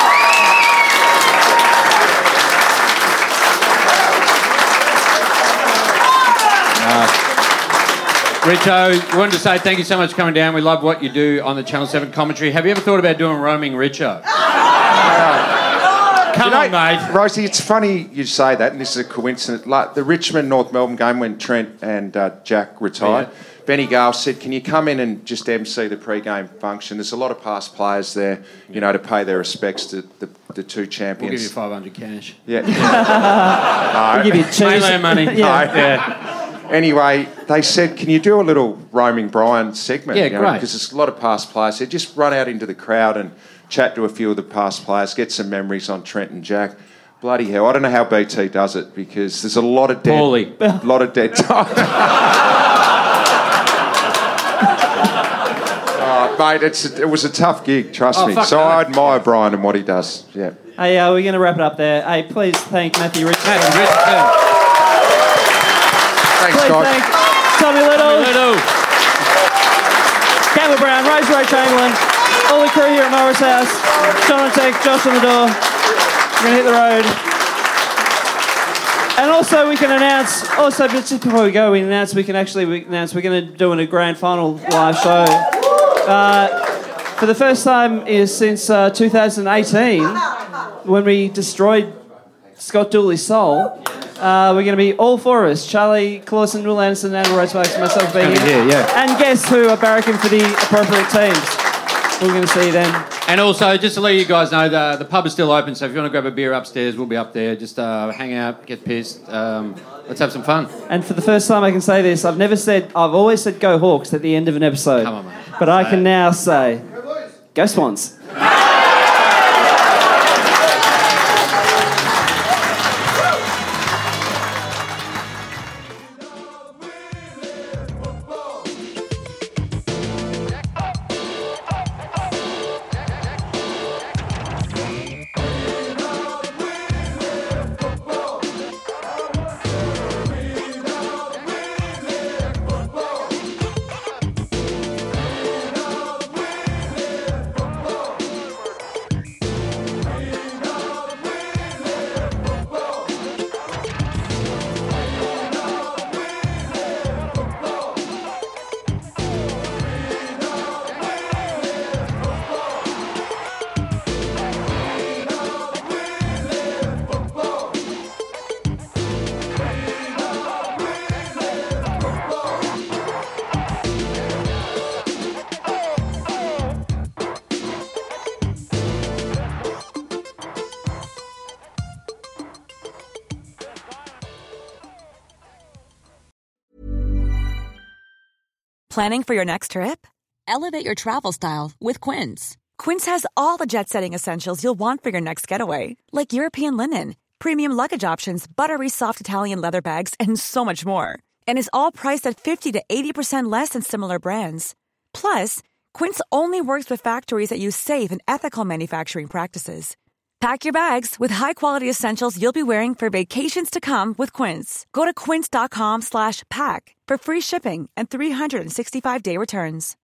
[SPEAKER 4] Richo, we wanted to say thank you so much for coming down. We love what you do on the Channel seven commentary. Have you ever thought about doing roaming Richo? Come
[SPEAKER 10] You know,
[SPEAKER 4] on, mate.
[SPEAKER 10] Rosie, it's funny you say that, and this is a coincidence. Like the Richmond North Melbourne game when Trent and uh, Jack retired,
[SPEAKER 4] Yeah.
[SPEAKER 10] Benny Gale said, "Can you come in and just M C the pre-game function?" There's a lot of past players there, you know, to pay their respects to the, the two champions.
[SPEAKER 4] We'll give you five hundred cash.
[SPEAKER 10] Yeah.
[SPEAKER 3] We'll give you cheese.
[SPEAKER 4] Mainland money.
[SPEAKER 3] yeah.
[SPEAKER 10] No.
[SPEAKER 4] Yeah.
[SPEAKER 10] Anyway, they said, "Can you do a little roaming Brian segment?"
[SPEAKER 4] Yeah,
[SPEAKER 10] you know,
[SPEAKER 4] great.
[SPEAKER 10] Because there's a lot of past players here. Just run out into the crowd and chat to a few of the past players, get some memories on Trent and Jack. Bloody hell, I don't know how B T does it because there's a lot of dead,
[SPEAKER 4] Poorly.
[SPEAKER 10] lot of dead time. uh, mate, it's a, it was a tough gig, trust
[SPEAKER 4] Oh,
[SPEAKER 10] me.
[SPEAKER 4] fuck
[SPEAKER 10] So
[SPEAKER 4] no.
[SPEAKER 10] I admire Brian and what he does. Yeah.
[SPEAKER 3] Hey, uh, we're going to wrap it up there. Hey, please thank Matthew Richardson.
[SPEAKER 4] Matthew Richardson.
[SPEAKER 10] Thanks,
[SPEAKER 3] Please
[SPEAKER 10] guys.
[SPEAKER 3] thank Tommy Little,
[SPEAKER 4] Little.
[SPEAKER 3] Campbell Brown, Rose Ray Chamberlain, all the crew here at Morris House, John and Tech, Josh on the door. We're going to hit the road. And also we can announce, also just before we go, we announce we can actually we announce we're going to do a grand final live show. Uh, for the first time is since uh, two thousand eighteen, when we destroyed Scott Dooley's soul. Uh, we're going to be all four of us, Charlie Clausen, Will Anderson, Andrew Rosebucks, and myself being
[SPEAKER 4] Over here, yeah.
[SPEAKER 3] and guests who are barracking for the appropriate teams. We're going to see you then.
[SPEAKER 4] And also, just to let you guys know, the, the pub is still open, so if you want to grab a beer upstairs, we'll be up there. Just uh, hang out, get pissed. Um, let's have some fun.
[SPEAKER 3] And for the first time I can say this, I've never said, I've always said go Hawks at the end of an episode.
[SPEAKER 4] Come on, mate.
[SPEAKER 3] But I
[SPEAKER 4] Say
[SPEAKER 3] can
[SPEAKER 4] it.
[SPEAKER 3] now say, go Swans.
[SPEAKER 11] Planning for your next trip? Elevate your travel style with Quince. Quince has all the jet-setting essentials you'll want for your next getaway, like European linen, premium luggage options, buttery soft Italian leather bags, and so much more. And is all priced at fifty to eighty percent less than similar brands. Plus, Quince only works with factories that use safe and ethical manufacturing practices. Pack your bags with high-quality essentials you'll be wearing for vacations to come with Quince. Go to quince.com slash pack for free shipping and three sixty-five day returns.